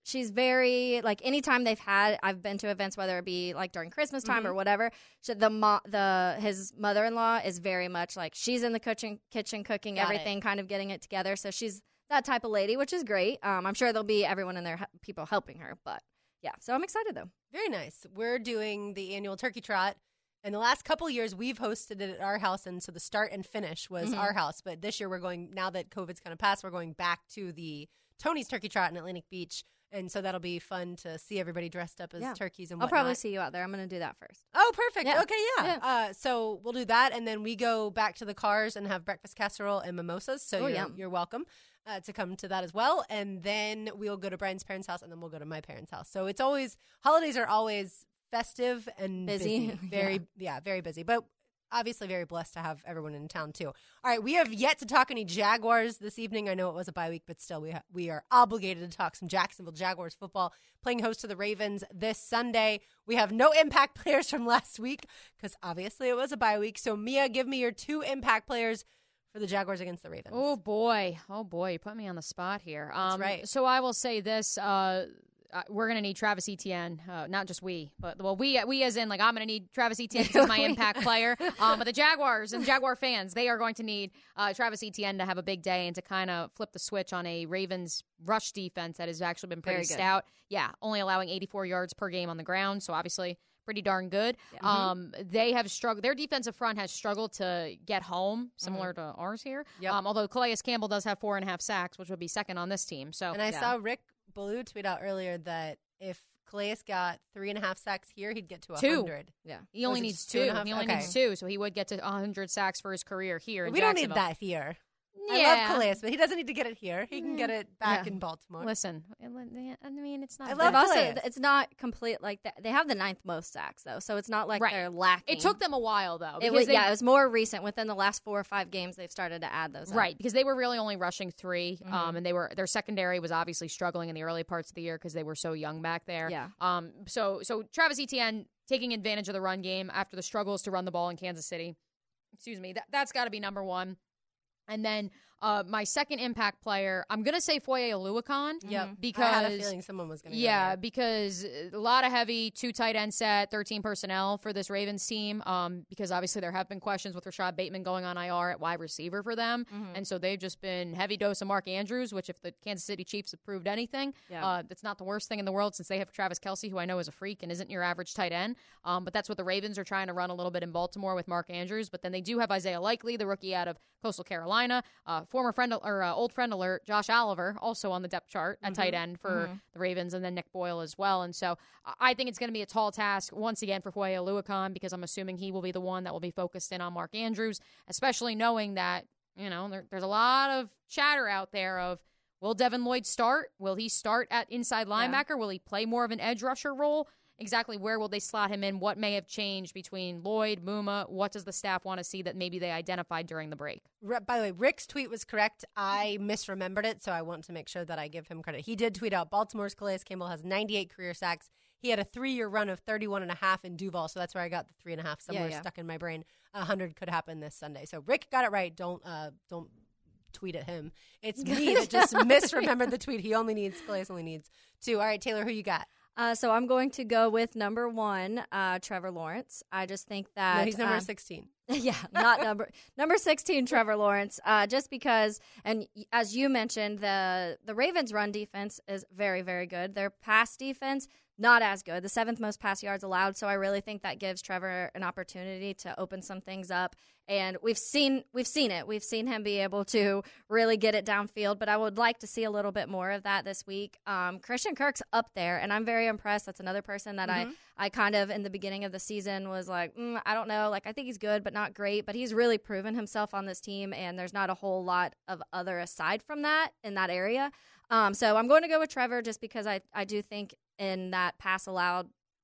she's very like anytime they've had I've been to events, whether it be like during Christmas time Mm-hmm. or whatever. So the mo- the his mother-in-law is very much like she's in the kitchen kitchen cooking Got everything, it. kind of getting it together. So she's that type of lady, which is great. Um, I'm sure there'll be everyone in there, he- people helping her, but yeah. So I'm excited though. Very nice. We're doing the annual turkey trot. In the last couple of years, we've hosted it at our house, and so the start and finish was Mhm. our house. But this year, we're going, now that COVID's kind of passed, we're going back to the Tony's Turkey Trot in Atlantic Beach. And so that'll be fun to see everybody dressed up as Yeah. turkeys and I'll whatnot. probably see you out there. I'm going to do that first. Oh, perfect. Yeah. Okay, yeah. Yeah. Uh, so we'll do that, and then we go back to the cars and have breakfast casserole and mimosas. So Oh, you're, yum. you're welcome uh, to come to that as well. And then we'll go to Brian's parents' house, and then we'll go to my parents' house. So it's always, holidays are always festive and Busy. busy. Very, yeah. very busy. But obviously very blessed to have everyone in town, too. All right, we have yet to talk any Jaguars this evening. I know it was a bye week, but still we, ha- we are obligated to talk some Jacksonville Jaguars football, playing host to the Ravens this Sunday. We have no impact players from last week because obviously it was a bye week. So, Mia, give me your two impact players for the Jaguars against the Ravens. Oh, boy. Oh, boy. You put me on the spot here. Um, That's right. So I will say this. Uh, uh, we're going to need Travis Etienne. Uh, not just we, but, well, we we as in, like, I'm going to need Travis Etienne because my impact player. Um, but the Jaguars and Jaguar fans, they are going to need uh, Travis Etienne to have a big day and to kind of flip the switch on a Ravens rush defense that has actually been pretty Very good. stout. Yeah, only allowing eighty-four yards per game on the ground. So, obviously, pretty darn good. Yeah. Um, they have struggled. Their defensive front has struggled to get home, similar to ours here. Yep. Um, although Calais Campbell does have four and a half sacks, which would be second on this team. So, And I yeah. saw Rick Ballou tweet out earlier that if Calais got three and a half sacks here, he'd get to Two. one hundred. Yeah. he only Was it needs just two two. and a half? He only Okay. needs two, so he would get to one hundred sacks for his career here in We don't Jacksonville. need that here. Yeah. I love Calais, but he doesn't need to get it here. He can Mm. get it back Yeah. in Baltimore. Listen, I mean, it's not. I bad. love They've also, Calais. it's not complete like that. They have the ninth most sacks though, so it's not like Right. they're lacking. It took them a while though. It because was they- yeah, it was more recent. Within the last four or five games, they've started to add those. up. Right, because they were really only rushing three, Mm-hmm. um, and they were their secondary was obviously struggling in the early parts of the year because they were so young back there. Yeah. Um. So so Travis Etienne taking advantage of the run game after the struggles to run the ball in Kansas City. Excuse me. That that's got to be number one. And then uh, my second impact player, I'm gonna say Foye Oluokun. Yep. Because I had a feeling someone was going to Yeah, go there. because a lot of heavy two tight end set, thirteen personnel for this Ravens team. Um, because obviously there have been questions with Rashad Bateman going on I R at wide receiver for them, Mm-hmm. and so they've just been heavy dose of Mark Andrews. Which, if the Kansas City Chiefs have proved anything, Yeah. uh, that's not the worst thing in the world since they have Travis Kelce, who I know is a freak and isn't your average tight end. Um, but that's what the Ravens are trying to run a little bit in Baltimore with Mark Andrews. But then they do have Isaiah Likely, the rookie out of Coastal Carolina, uh, former friend or uh, old friend alert, Josh Oliver, also on the depth chart at tight end for the Ravens, and then Nick Boyle as well. And so I- I think it's going to be a tall task once again for Foye Oluokun because I'm assuming he will be the one that will be focused in on Mark Andrews, especially knowing that, you know, there, there's a lot of chatter out there of, will Devin Lloyd start? Will he start at inside linebacker? Will he play more of an edge rusher role? Exactly where will they slot him in? What may have changed between Lloyd, Muma? What does the staff want to see that maybe they identified during the break? R- By the way, Rick's tweet was correct. I misremembered it, so I want to make sure that I give him credit. He did tweet out Baltimore's Calais Campbell has ninety-eight career sacks. He had a three-year run of thirty-one and a half in Duval, so that's where I got the three and a half somewhere yeah. stuck in my brain. one hundred could happen this Sunday. So Rick got it right. Don't uh, don't tweet at him. It's me that just misremembered the tweet. He only needs, Calais only needs two. All right, Taylor, who you got? Uh, so I'm going to go with number one, uh, Trevor Lawrence. I just think that No, he's number um, sixteen. yeah, not number number sixteen, Trevor Lawrence. Uh, just because, and y- as you mentioned, the the Ravens' run defense is very, very good. Their pass defense not as good. The seventh most pass yards allowed. So I really think that gives Trevor an opportunity to open some things up. And we've seen we've seen it. We've seen him be able to really get it downfield. But I would like to see a little bit more of that this week. Um, Christian Kirk's up there, and I'm very impressed. That's another person that Mm-hmm. I I kind of in the beginning of the season was like, mm, I don't know. Like I think he's good, but not great. But he's really proven himself on this team, and there's not a whole lot of other aside from that in that area. Um, so I'm going to go with Trevor just because I I do think in that pass allowed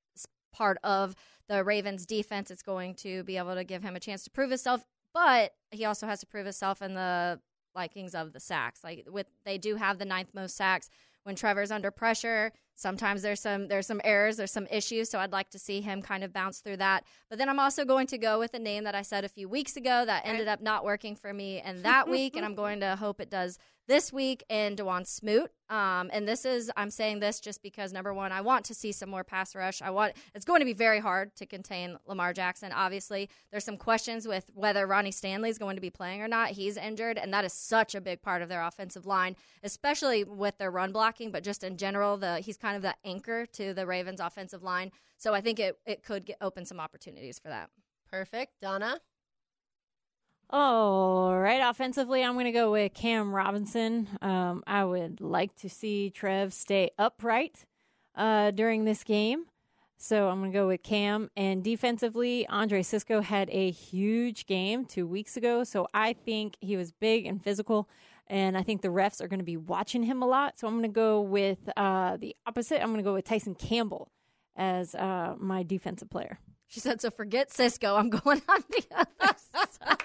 part of the Ravens defense, it's going to be able to give him a chance to prove himself, but he also has to prove himself in the likings of the sacks. Like with, they do have the ninth most sacks. When Trevor's under pressure, sometimes there's some there's some errors, there's some issues, so I'd like to see him kind of bounce through that. But then I'm also going to go with a name that I said a few weeks ago that ended up not working for me in that week, and I'm going to hope it does this week in Dewan Smoot. Um, and this is, I'm saying this just because, number one, I want to see some more pass rush. I want, it's going to be very hard to contain Lamar Jackson. Obviously, there's some questions with whether Ronnie Stanley is going to be playing or not. He's injured, and that is such a big part of their offensive line, especially with their run blocking, but just in general, the he's kind of the anchor to the Ravens' offensive line. So I think it, it could get, open some opportunities for that. Perfect. Donna? All right. Offensively, I'm going to go with Cam Robinson. Um, I would like to see Trev stay upright uh, during this game. So I'm going to go with Cam. And defensively, Andre Cisco had a huge game two weeks ago. So I think he was big and physical. And I think the refs are going to be watching him a lot. So I'm going to go with uh, the opposite. I'm going to go with Tyson Campbell as uh, my defensive player. She said, so forget Cisco. I'm going on the other side.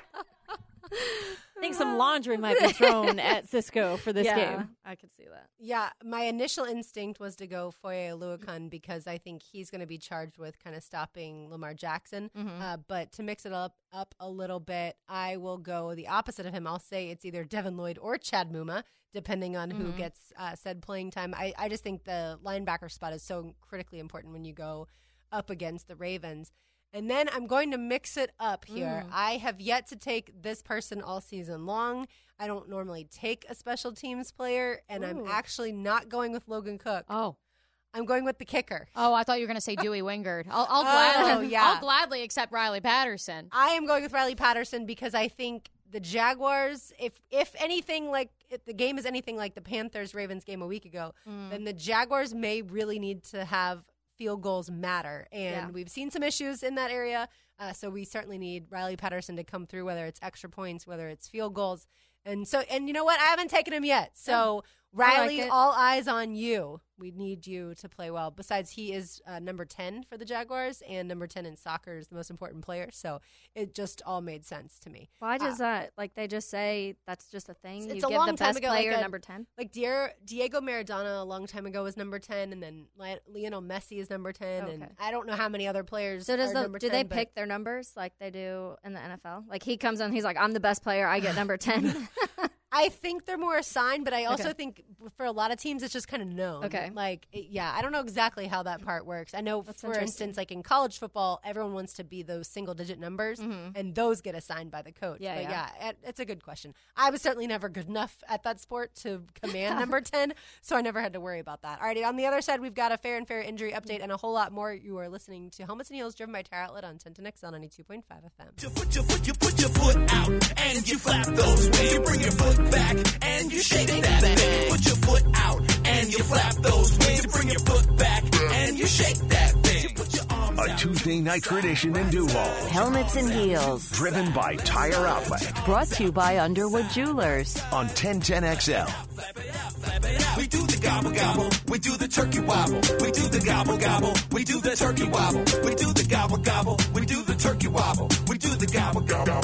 I think some laundry might be thrown at Cisco for this yeah, game. I could see that. Yeah, my initial instinct was to go Foye Oluokun because I think he's going to be charged with kind of stopping Lamar Jackson. Mm-hmm. Uh, but to mix it up up a little bit, I will go the opposite of him. I'll say it's either Devin Lloyd or Chad Muma, depending on Mm-hmm. who gets uh, said playing time. I, I just think the linebacker spot is so critically important when you go up against the Ravens. And then I'm going to mix it up here. Mm. I have yet to take this person all season long. I don't normally take a special teams player, and Ooh. I'm actually not going with Logan Cook. Oh. I'm going with the kicker. Oh, I thought you were going to say Dewey Wingard. I'll, I'll, Oh, gladly, yeah. I'll gladly accept Riley Patterson. I am going with Riley Patterson because I think the Jaguars, if if anything like if the game is anything like the Panthers-Ravens game a week ago, Mm. then the Jaguars may really need to have field goals matter. And Yeah. we've seen some issues in that area. Uh, so we certainly need Riley Patterson to come through, whether it's extra points, whether it's field goals. And so, and you know what? I haven't taken him yet. So Riley, it. all eyes on you. We need you to play well. Besides, he is uh, number ten for the Jaguars, and number ten in soccer is the most important player. So it just all made sense to me. Why does Uh, that, like they just say that's just a thing? It's you a give long the time best ago, player like a- number ten? Like Dier, Diego Maradona a long time ago was number ten, and then Li- Lionel Messi is number ten, and Okay. I don't know how many other players. So does are the number do ten, they but pick their numbers like they do in the N F L? Like he comes in, he's like, I'm the best player, I get number ten. I think they're more assigned, but I also Okay. think for a lot of teams it's just kind of known. Okay. Like, it- yeah, I don't know exactly how that part works. I know, That's for interesting. instance, like in college football, everyone wants to be those single-digit numbers, Mhm. and those get assigned by the coach. Yeah, but yeah. yeah, it, it's a good question. I was certainly never good enough at that sport to command number ten, so I never had to worry about that. Alrighty, on the other side, we've got a fair and fair injury update and a whole lot more. You are listening to Helmets and Heels, driven by Tire Outlet on ten ten X L ninety-two point five F M. You put your foot, you put your foot out, and you flap those wings. You bring your foot back, and you shake that thing. Put your foot out, and you flap those wings. You bring your foot back, and you shake that thing. You put your arms A out. Tuesday night tradition in Duval. Helmets and Heels. Driven by Tire Outlet Brought to you by Underwood Jewelers. on ten ten X L. Flap it out, flap it out. We do the gobble gobble. We do the turkey wobble. We do the gobble gobble. We do the turkey wobble. We do the gobble gobble. We do the turkey wobble. We do the gobble gobble.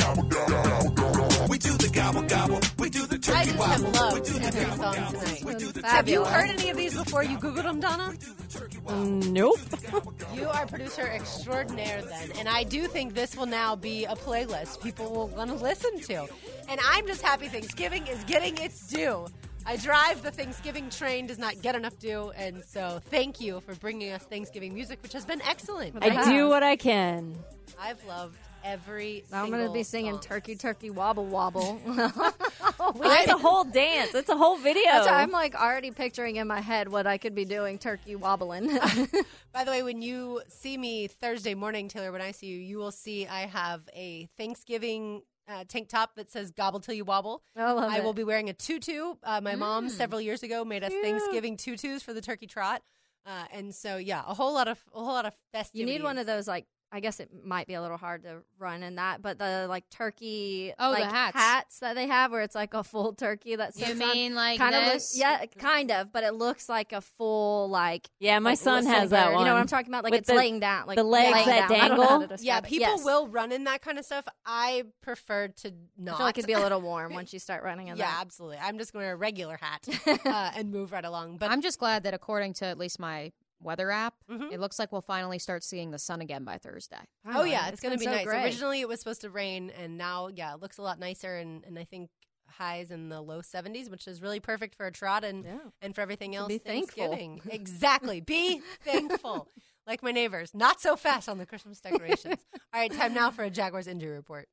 We do the gobble gobble. We do the I turkey just have wobble. We loved do the every gobble song gobble. tonight. We do the Have you Fabulous. heard any of these before you Googled them, Donna? Nope. You are producer extraordinaire then, and I do think this will now be a playlist people will want to listen to. And I'm just happy Thanksgiving is getting its due. I drive the Thanksgiving train, does not get enough due, and so thank you for bringing us Thanksgiving music, which has been excellent. I do what I can. I've loved every Now I'm going to single be singing song. Turkey, Turkey, Wobble, Wobble. It's a whole dance. It's a whole video. That's why I'm like already picturing in my head what I could be doing turkey wobbling. By the way, when you see me Thursday morning, Taylor, when I see you, you will see I have a Thanksgiving uh, tank top that says "Gobble Till You Wobble." I love I it. will be wearing a tutu. Uh, my mom several years ago made us Cute. Thanksgiving tutus for the turkey trot, uh, and so yeah, a whole lot of a whole lot of You festivities. need one of those, like, I guess it might be a little hard to run in that, but the like turkey Oh, the like, hats. that they have where it's like a full turkey that You sits mean on, like kind of this? looks, yeah, kind of, but it looks like a full like Yeah, my like, son listen has that bird. one. You know what I'm talking about? Like With it's the- laying down, like the legs laying that down. I don't know how dangle? to describe Yeah, it. people Yes. will run in that kind of stuff. I prefer to I not. feel like it'd be a little warm once you start running in yeah, that. absolutely. I'm just going to wear a regular hat uh, and move right along. But I'm just glad that according to at least my weather app, Mhm. it looks like we'll finally start seeing the sun again by Thursday. Oh yeah, it's, It's going to been be so nice. great. Originally, it was supposed to rain, and now, yeah, it looks a lot nicer. And, and I think highs in the low seventies, which is really perfect for a trot and, Yeah. and for everything else. be thankful. Thanksgiving. Exactly. Be thankful. Like my neighbors. Not so fast on the Christmas decorations. All right, time now for a Jaguars injury report.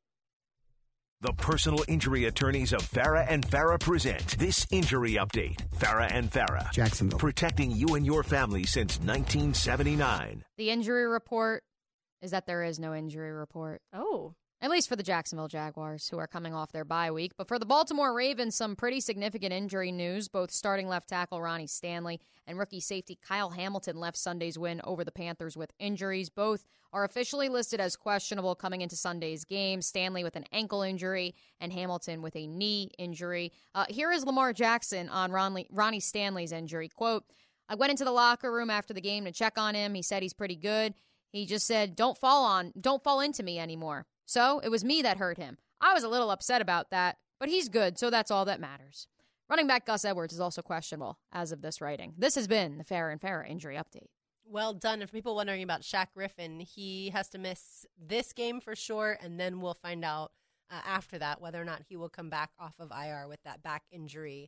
The personal injury attorneys of Farah and Farah present this injury update. Farah and Farah. Jacksonville. Protecting you and your family since nineteen seventy-nine. The injury report is that there is no injury report. Oh. At least for the Jacksonville Jaguars, who are coming off their bye week. But for the Baltimore Ravens, some pretty significant injury news. Both starting left tackle Ronnie Stanley and rookie safety Kyle Hamilton left Sunday's win over the Panthers with injuries. Both are officially listed as questionable coming into Sunday's game. Stanley with an ankle injury and Hamilton with a knee injury. Uh, here is Lamar Jackson on Ronnie, Ronnie Stanley's injury. Quote, I went into the locker room after the game to check on him. He said he's pretty good. He just said, don't fall on, don't fall into me anymore. So it was me that hurt him. I was a little upset about that, but he's good, so that's all that matters. Running back Gus Edwards is also questionable as of this writing. This has been the Farah and Farah injury update. Well done. And for people wondering about Shaq Griffin, he has to miss this game for sure, and then we'll find out uh, after that whether or not he will come back off of I R with that back injury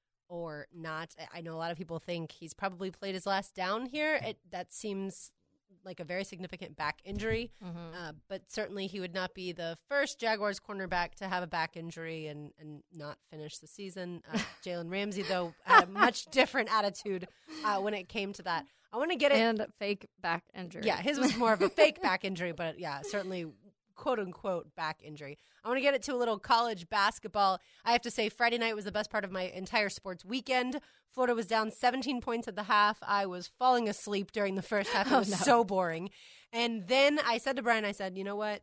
or not. I know a lot of people think he's probably played his last down here. It, that seems like a very significant back injury, Mm-hmm. uh, but certainly he would not be the first Jaguars cornerback to have a back injury and, and not finish the season. Uh, Jalen Ramsey, though, had a much different attitude uh, when it came to that. I want to get it. And fake back injury. Yeah, his was more of a fake back injury, but yeah, certainly quote unquote back injury. I want to get it to a little college basketball. I have to say Friday night was the best part of my entire sports weekend. Florida was down seventeen points at the half. I was falling asleep during the first half. It Oh, was no. so boring. And then I said to Brian, I said, you know what?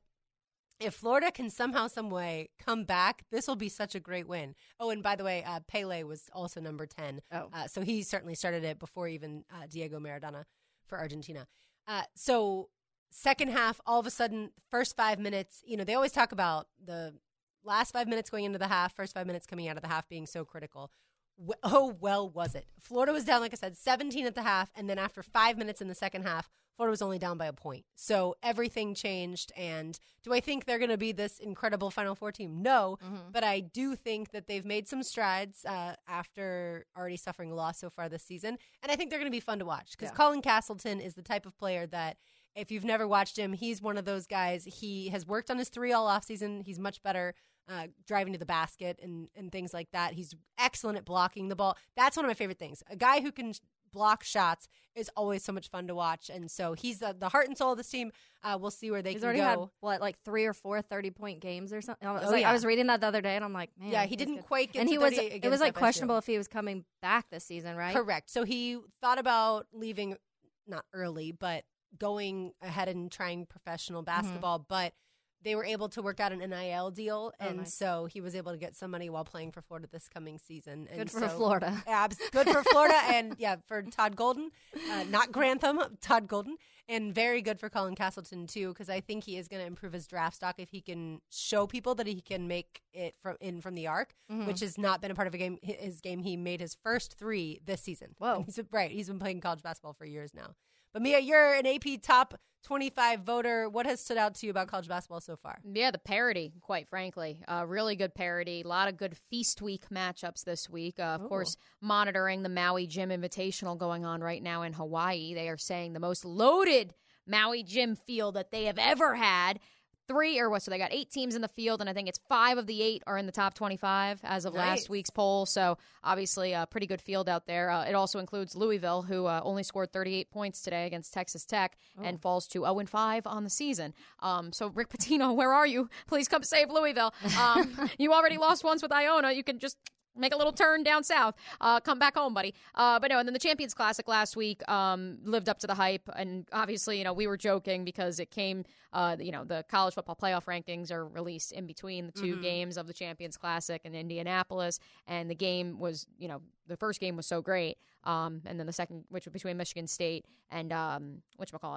If Florida can somehow, some way come back, this will be such a great win. Oh, and by the way, uh, Pele was also number ten. Oh. Uh, so he certainly started it before even uh, Diego Maradona for Argentina. Uh, so second half, all of a sudden, first five minutes, you know, they always talk about the last five minutes going into the half, first five minutes coming out of the half being so critical. W- oh, well, was it? Florida was down, like I said, seventeen at the half, and then after five minutes in the second half, Florida was only down by a point. So everything changed, and do I think they're going to be this incredible Final Four team? No, Mhm. but I do think that they've made some strides uh, after already suffering a loss so far this season, and I think they're going to be fun to watch because Yeah. Colin Castleton is the type of player that if you've never watched him, he's one of those guys. He has worked on his three all offseason. He's much better uh, driving to the basket and, and things like that. He's excellent at blocking the ball. That's one of my favorite things. A guy who can block shots is always so much fun to watch. And so he's the, the heart and soul of this team. Uh, we'll see where they He's can already go. had, what, like three or four thirty-point games or something? I was, Oh, like, yeah. I was reading that the other day, and I'm like, man. Yeah, he he's didn't good. quite get And to he was, thirty it against was like F S U. questionable if he was coming back this season, right? Correct. So he thought about leaving, not early, but going ahead and trying professional basketball. But they were able to work out an N I L deal, Oh, and nice. so he was able to get some money while playing for Florida this coming season. And Good for so- Florida. Abs- good for Florida, and yeah, for Todd Golden, uh, not Grantham, Todd Golden, and very good for Colin Castleton too, because I think he is going to improve his draft stock if he can show people that he can make it from in from the arc, Mhm. which has not been a part of a game. His game, he made his first three this season. Whoa. And he's, right? He's been playing college basketball for years now. But Mia, you're an A P top twenty-five voter. What has stood out to you about college basketball so far? Yeah, the parity, quite frankly. Uh, really good parity. A lot of good Feast Week matchups this week. Uh, of Ooh. course, monitoring the Maui Gym Invitational going on right now in Hawaii. They are saying the most loaded Maui Gym field that they have ever had. Three or what? So they got eight teams in the field, and I think it's five of the eight are in the top twenty-five as of Nice. last week's poll. So obviously, a pretty good field out there. Uh, it also includes Louisville, who uh, only scored thirty-eight points today against Texas Tech and falls to oh and five on the season. Um, so Rick Pitino, where are you? Please come save Louisville. Um, you already lost once with Iona. You can just make a little turn down south. Uh, come back home, buddy. Uh, but no, and then the Champions Classic last week um, lived up to the hype. And obviously, you know, we were joking because it came, uh, you know, the college football playoff rankings are released in between the two Mhm. games of the Champions Classic in Indianapolis. And the game was, you know, the first game was so great. Um, and then the second, which was between Michigan State and, um, whatchamacallit?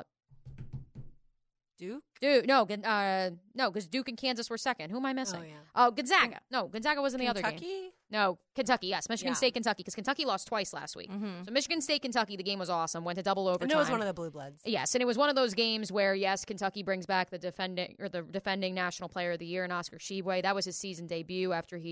Duke? Duke, no, Gon- uh, no, because Duke and Kansas were second. Who am I missing? Oh, yeah. Oh, Gonzaga. No, Gonzaga was in the other game. Kentucky? No, Kentucky, yes. Michigan Yeah. State, Kentucky, because Kentucky lost twice last week. So Michigan State, Kentucky, the game was awesome. Went to double I overtime. know it was one of the Blue Bloods. Yes, and it was one of those games where, yes, Kentucky brings back the defending or the defending National Player of the Year in Oscar Tshiebwe. That was his season debut after he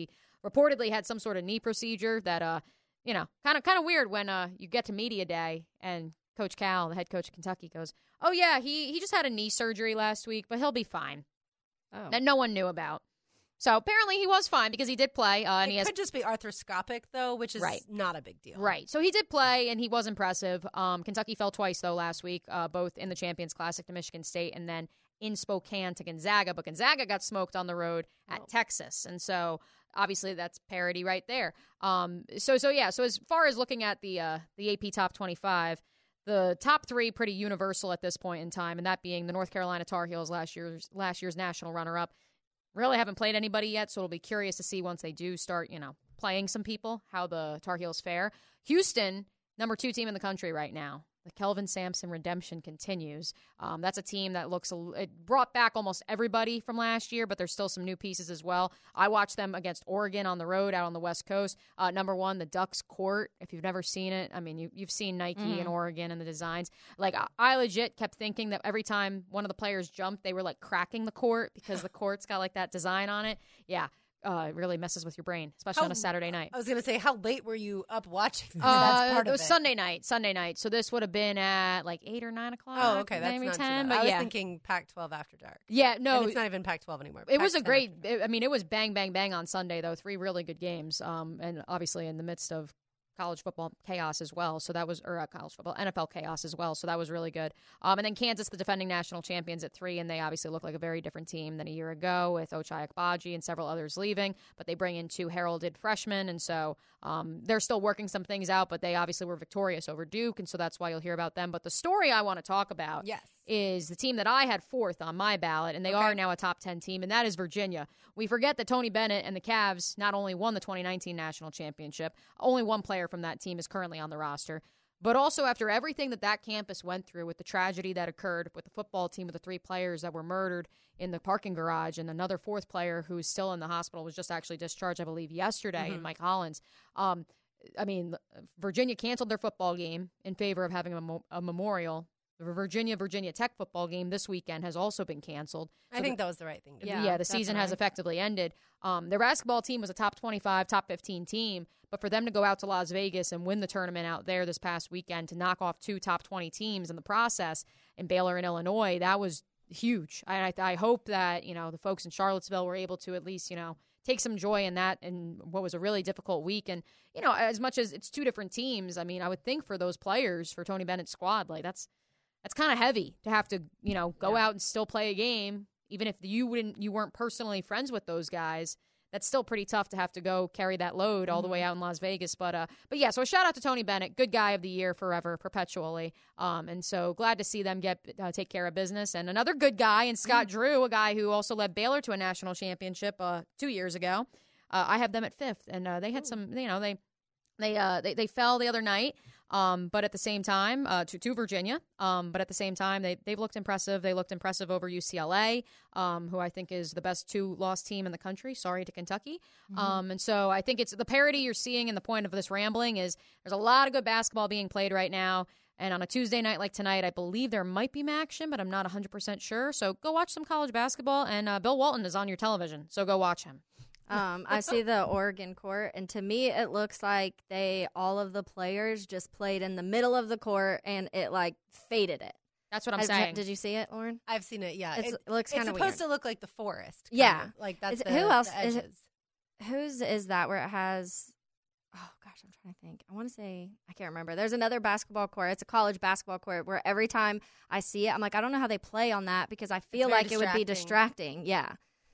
reportedly had some sort of knee procedure that, uh, you know, kind of kind of weird when uh, you get to media day and Coach Cal, the head coach of Kentucky, goes, oh, yeah, he, he just had a knee surgery last week, but he'll be fine. Oh. That no one knew about. So apparently he was fine because he did play. Uh, and it he has, could just be arthroscopic, though, which is right. not a big deal. Right. So he did play, and he was impressive. Um, Kentucky fell twice, though, last week, uh, both in the Champions Classic to Michigan State and then in Spokane to Gonzaga. But Gonzaga got smoked on the road at oh. Texas. And so obviously that's parity right there. Um, so, so yeah, so as far as looking at the uh, the A P Top twenty-five, the top three pretty universal at this point in time, and that being the North Carolina Tar Heels, last year's last year's national runner-up. Really haven't played anybody yet, so it'll be curious to see once they do start, you know, playing some people, how the Tar Heels fare. Houston, number two team in the country right now. The Kelvin Sampson redemption continues. Um, that's a team that looks, a, it brought back almost everybody from last year, but there's still some new pieces as well. I watched them against Oregon on the road out on the West Coast. Uh, number one, the Ducks court. If you've never seen it, I mean, you, you've seen Nike mm-hmm. and Oregon and the designs. Like, I, I legit kept thinking that every time one of the players jumped, they were like cracking the court because the court's got like that design on it. Yeah. Uh, it really messes with your brain, especially how, on a Saturday night. I was going to say, how late were you up watching this? Uh, That's part it was of it. Sunday night. Sunday night. So this would have been at like eight or nine o'clock. Oh, okay, that's maybe not ten. too bad. But I was yeah. thinking Pac twelve after dark. Yeah, no, and it's not even Pac twelve anymore. It Pac was a great. It, I mean, it was bang, bang, bang on Sunday though. Three really good games. Um, and obviously in the midst of college football chaos as well. So that was, or uh, college football, N F L chaos as well. So that was really good. Um, and then Kansas, the defending national champions at three, and they obviously look like a very different team than a year ago with Ochai Agbaji and several others leaving. But they bring in two heralded freshmen, and so um, they're still working some things out. But they obviously were victorious over Duke, and so that's why you'll hear about them. But the story I want to talk about, yes. is the team that I had fourth on my ballot, and they okay. are now a top ten team, and that is Virginia. We forget that Tony Bennett and the Cavs not only won the twenty nineteen national championship, only one player from that team is currently on the roster, but also after everything that that campus went through with the tragedy that occurred with the football team with the three players that were murdered in the parking garage, and another fourth player who's still in the hospital was just actually discharged, I believe, yesterday, mm-hmm. in Mike Hollins. Um, I mean, Virginia canceled their football game in favor of having a, mo- a memorial. The Virginia-Virginia Tech football game this weekend has also been canceled. So I think the, that was the right thing to do. Yeah, yeah the season has effectively ended. Um, their basketball team was a top twenty-five, top fifteen team, but for them to go out to Las Vegas and win the tournament out there this past weekend to knock off two top twenty teams in the process in Baylor and Illinois, that was huge. I, I, I hope that, you know, the folks in Charlottesville were able to at least, you know, take some joy in that in what was a really difficult week. And, you know, as much as it's two different teams, I mean, I would think for those players, for Tony Bennett's squad, like that's that's kind of heavy to have to, you know, go yeah. out and still play a game, even if you wouldn't, you weren't personally friends with those guys. That's still pretty tough to have to go carry that load all mm-hmm. the way out in Las Vegas. But, uh, but yeah, so a shout out to Tony Bennett, good guy of the year forever, perpetually. Um, and so glad to see them get uh, take care of business. And another good guy, and Scott mm-hmm. Drew, a guy who also led Baylor to a national championship uh, two years ago. Uh, I have them at fifth, and uh, they had some, you know, they they uh, they they fell the other night. Um, but at the same time, uh, to, to Virginia, um, but at the same time, they, they've looked impressive. They looked impressive over U C L A, um, who I think is the best two-loss team in the country. Sorry to Kentucky. Mm-hmm. Um, and so I think it's the parity you're seeing, and the point of this rambling is there's a lot of good basketball being played right now. And on a Tuesday night like tonight, I believe there might be action, but I'm not one hundred percent sure. So go watch some college basketball, and uh, Bill Walton is on your television, so go watch him. Um, I see the Oregon court, and to me, it looks like they all of the players just played in the middle of the court, and it like faded it. That's what I'm I, saying. Did you see it, Lauren? I've seen it. Yeah, it's, it, it looks kind of It's weird. supposed to look like the forest. Yeah, of. like that's is, the, who else? The edges. Is it, whose is that? Where it has? Oh gosh, I'm trying to think. I want to say I can't remember. There's another basketball court. It's a college basketball court where every time I see it, I'm like, I don't know how they play on that because I feel like it would be distracting. Yeah.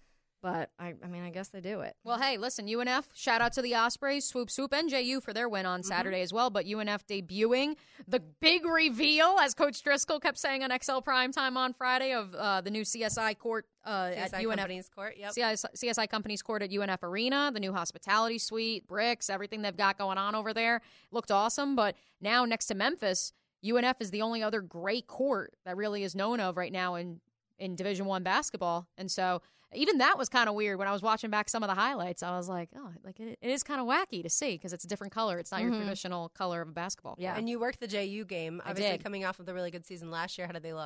But, I, I mean, I guess they do it. Well, hey, listen, U N F, shout out to the Ospreys, swoop, swoop, and J U for their win on Saturday mm-hmm. as well. But U N F debuting the big reveal, as Coach Driscoll kept saying on X L Primetime on Friday, of uh, the new C S I court uh, C S I at U N F. Companies Court, yep. C S I, C S I Companies Court at U N F Arena, the new hospitality suite, bricks, everything they've got going on over there. Looked awesome. But now next to Memphis, U N F is the only other great court that really is known of right now in, in Division One basketball. And so even that was kind of weird when I was watching back some of the highlights. I was like, oh, like it, it is kind of wacky to see because it's a different color. It's not mm-hmm. your traditional color of a basketball. Yeah, and you worked the J U game, I obviously did. Coming off of the really good season last year. How did they look?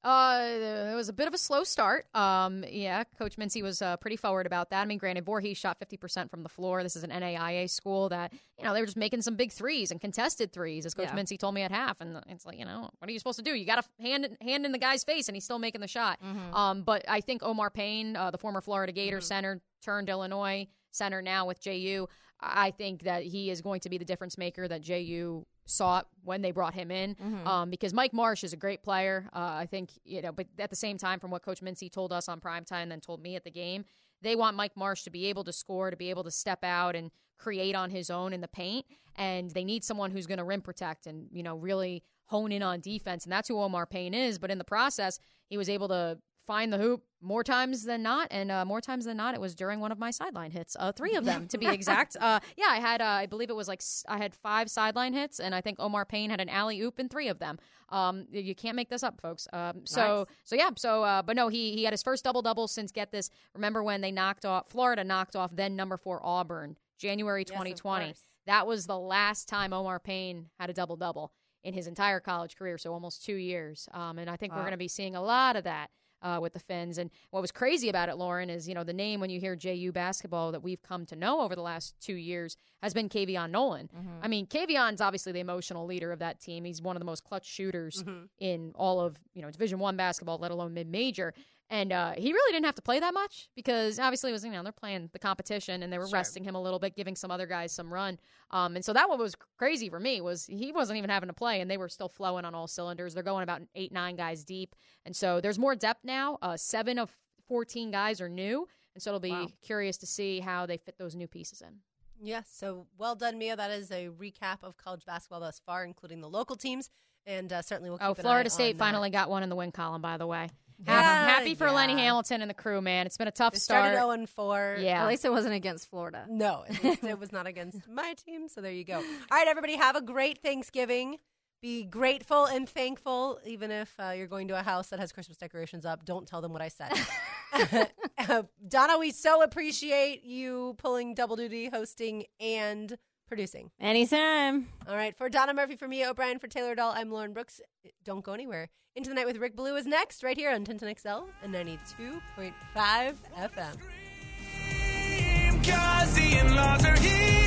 Uh, it was a bit of a slow start. Um, yeah, Coach Mincy was uh, pretty forward about that. I mean, granted, Voorhees shot fifty percent from the floor. This is an N A I A school that, you know, they were just making some big threes and contested threes, as Coach Yeah. Mincy told me at half. And it's like, you know, what are you supposed to do? You got to hand hand in the guy's face, and he's still making the shot. Mm-hmm. Um, but I think Omar Payne, uh, the former Florida Gator Mm-hmm. center, turned Illinois center now with J U. I think that he is going to be the difference maker that J U saw when they brought him in, Mm-hmm. um, because Mike Marsh is a great player. Uh, I think, you know, but at the same time, from what Coach Mincy told us on primetime and then told me at the game, they want Mike Marsh to be able to score, to be able to step out and create on his own in the paint. And they need someone who's going to rim protect and, you know, really hone in on defense. And that's who Omar Payne is. But in the process, he was able to find the hoop more times than not, and uh, more times than not, it was during one of my sideline hits. Uh, three of them, to be exact. Uh, yeah, I had, uh, I believe it was like s- I had five sideline hits, and I think Omar Payne had an alley oop in three of them. Um, you can't make this up, folks. Um, so, Nice. so yeah, so, uh, but no, he he had his first double double since, get this. Remember when they knocked off Florida, knocked off then number four Auburn, January Yes, twenty of twenty. course. That was the last time Omar Payne had a double double in his entire college career, so almost two years. Um, and I think we're Wow. going to be seeing a lot of that. Uh, with the Finns. And what was crazy about it, Lauren, is, you know, the name when you hear J U basketball that we've come to know over the last two years has been Kavion Nolan. Mm-hmm. I mean, Kavion's obviously the emotional leader of that team. He's one of the most clutch shooters Mm-hmm. in all of, you know, Division One basketball, let alone mid-major. And uh, he really didn't have to play that much because obviously it was, you know, they're playing the competition and they were Sure. resting him a little bit, giving some other guys some run. Um, and so that one was crazy for me was he wasn't even having to play and they were still flowing on all cylinders. They're going about eight, nine guys deep. And so there's more depth now. Uh, seven of fourteen guys are new. And so it'll be Wow. curious to see how they fit those new pieces in. Yes, so well done, Mia. That is a recap of college basketball thus far, including the local teams, and uh, certainly we'll keep Oh, an Florida eye State on finally that. got one in the win column, by the way. Yeah, Happy, happy for yeah. Lenny Hamilton and the crew, man. It's been a tough They start. started oh and four. Yeah. At least it wasn't against Florida. No, at least it was not against my team, so there you go. All right, everybody, have a great Thanksgiving. Be grateful and thankful, even if uh, you're going to a house that has Christmas decorations up. Don't tell them what I said. uh, Donna, we so appreciate you pulling double duty, hosting and producing. Anytime. All right, for Donna Murphy, for Mia O'Brien, for Taylor Dahl, I'm Lauren Brooks. Don't go anywhere. Into the Night with Rick Ballou is next, right here on Tintin X L and ninety-two point five F M. Cause the in-laws are here.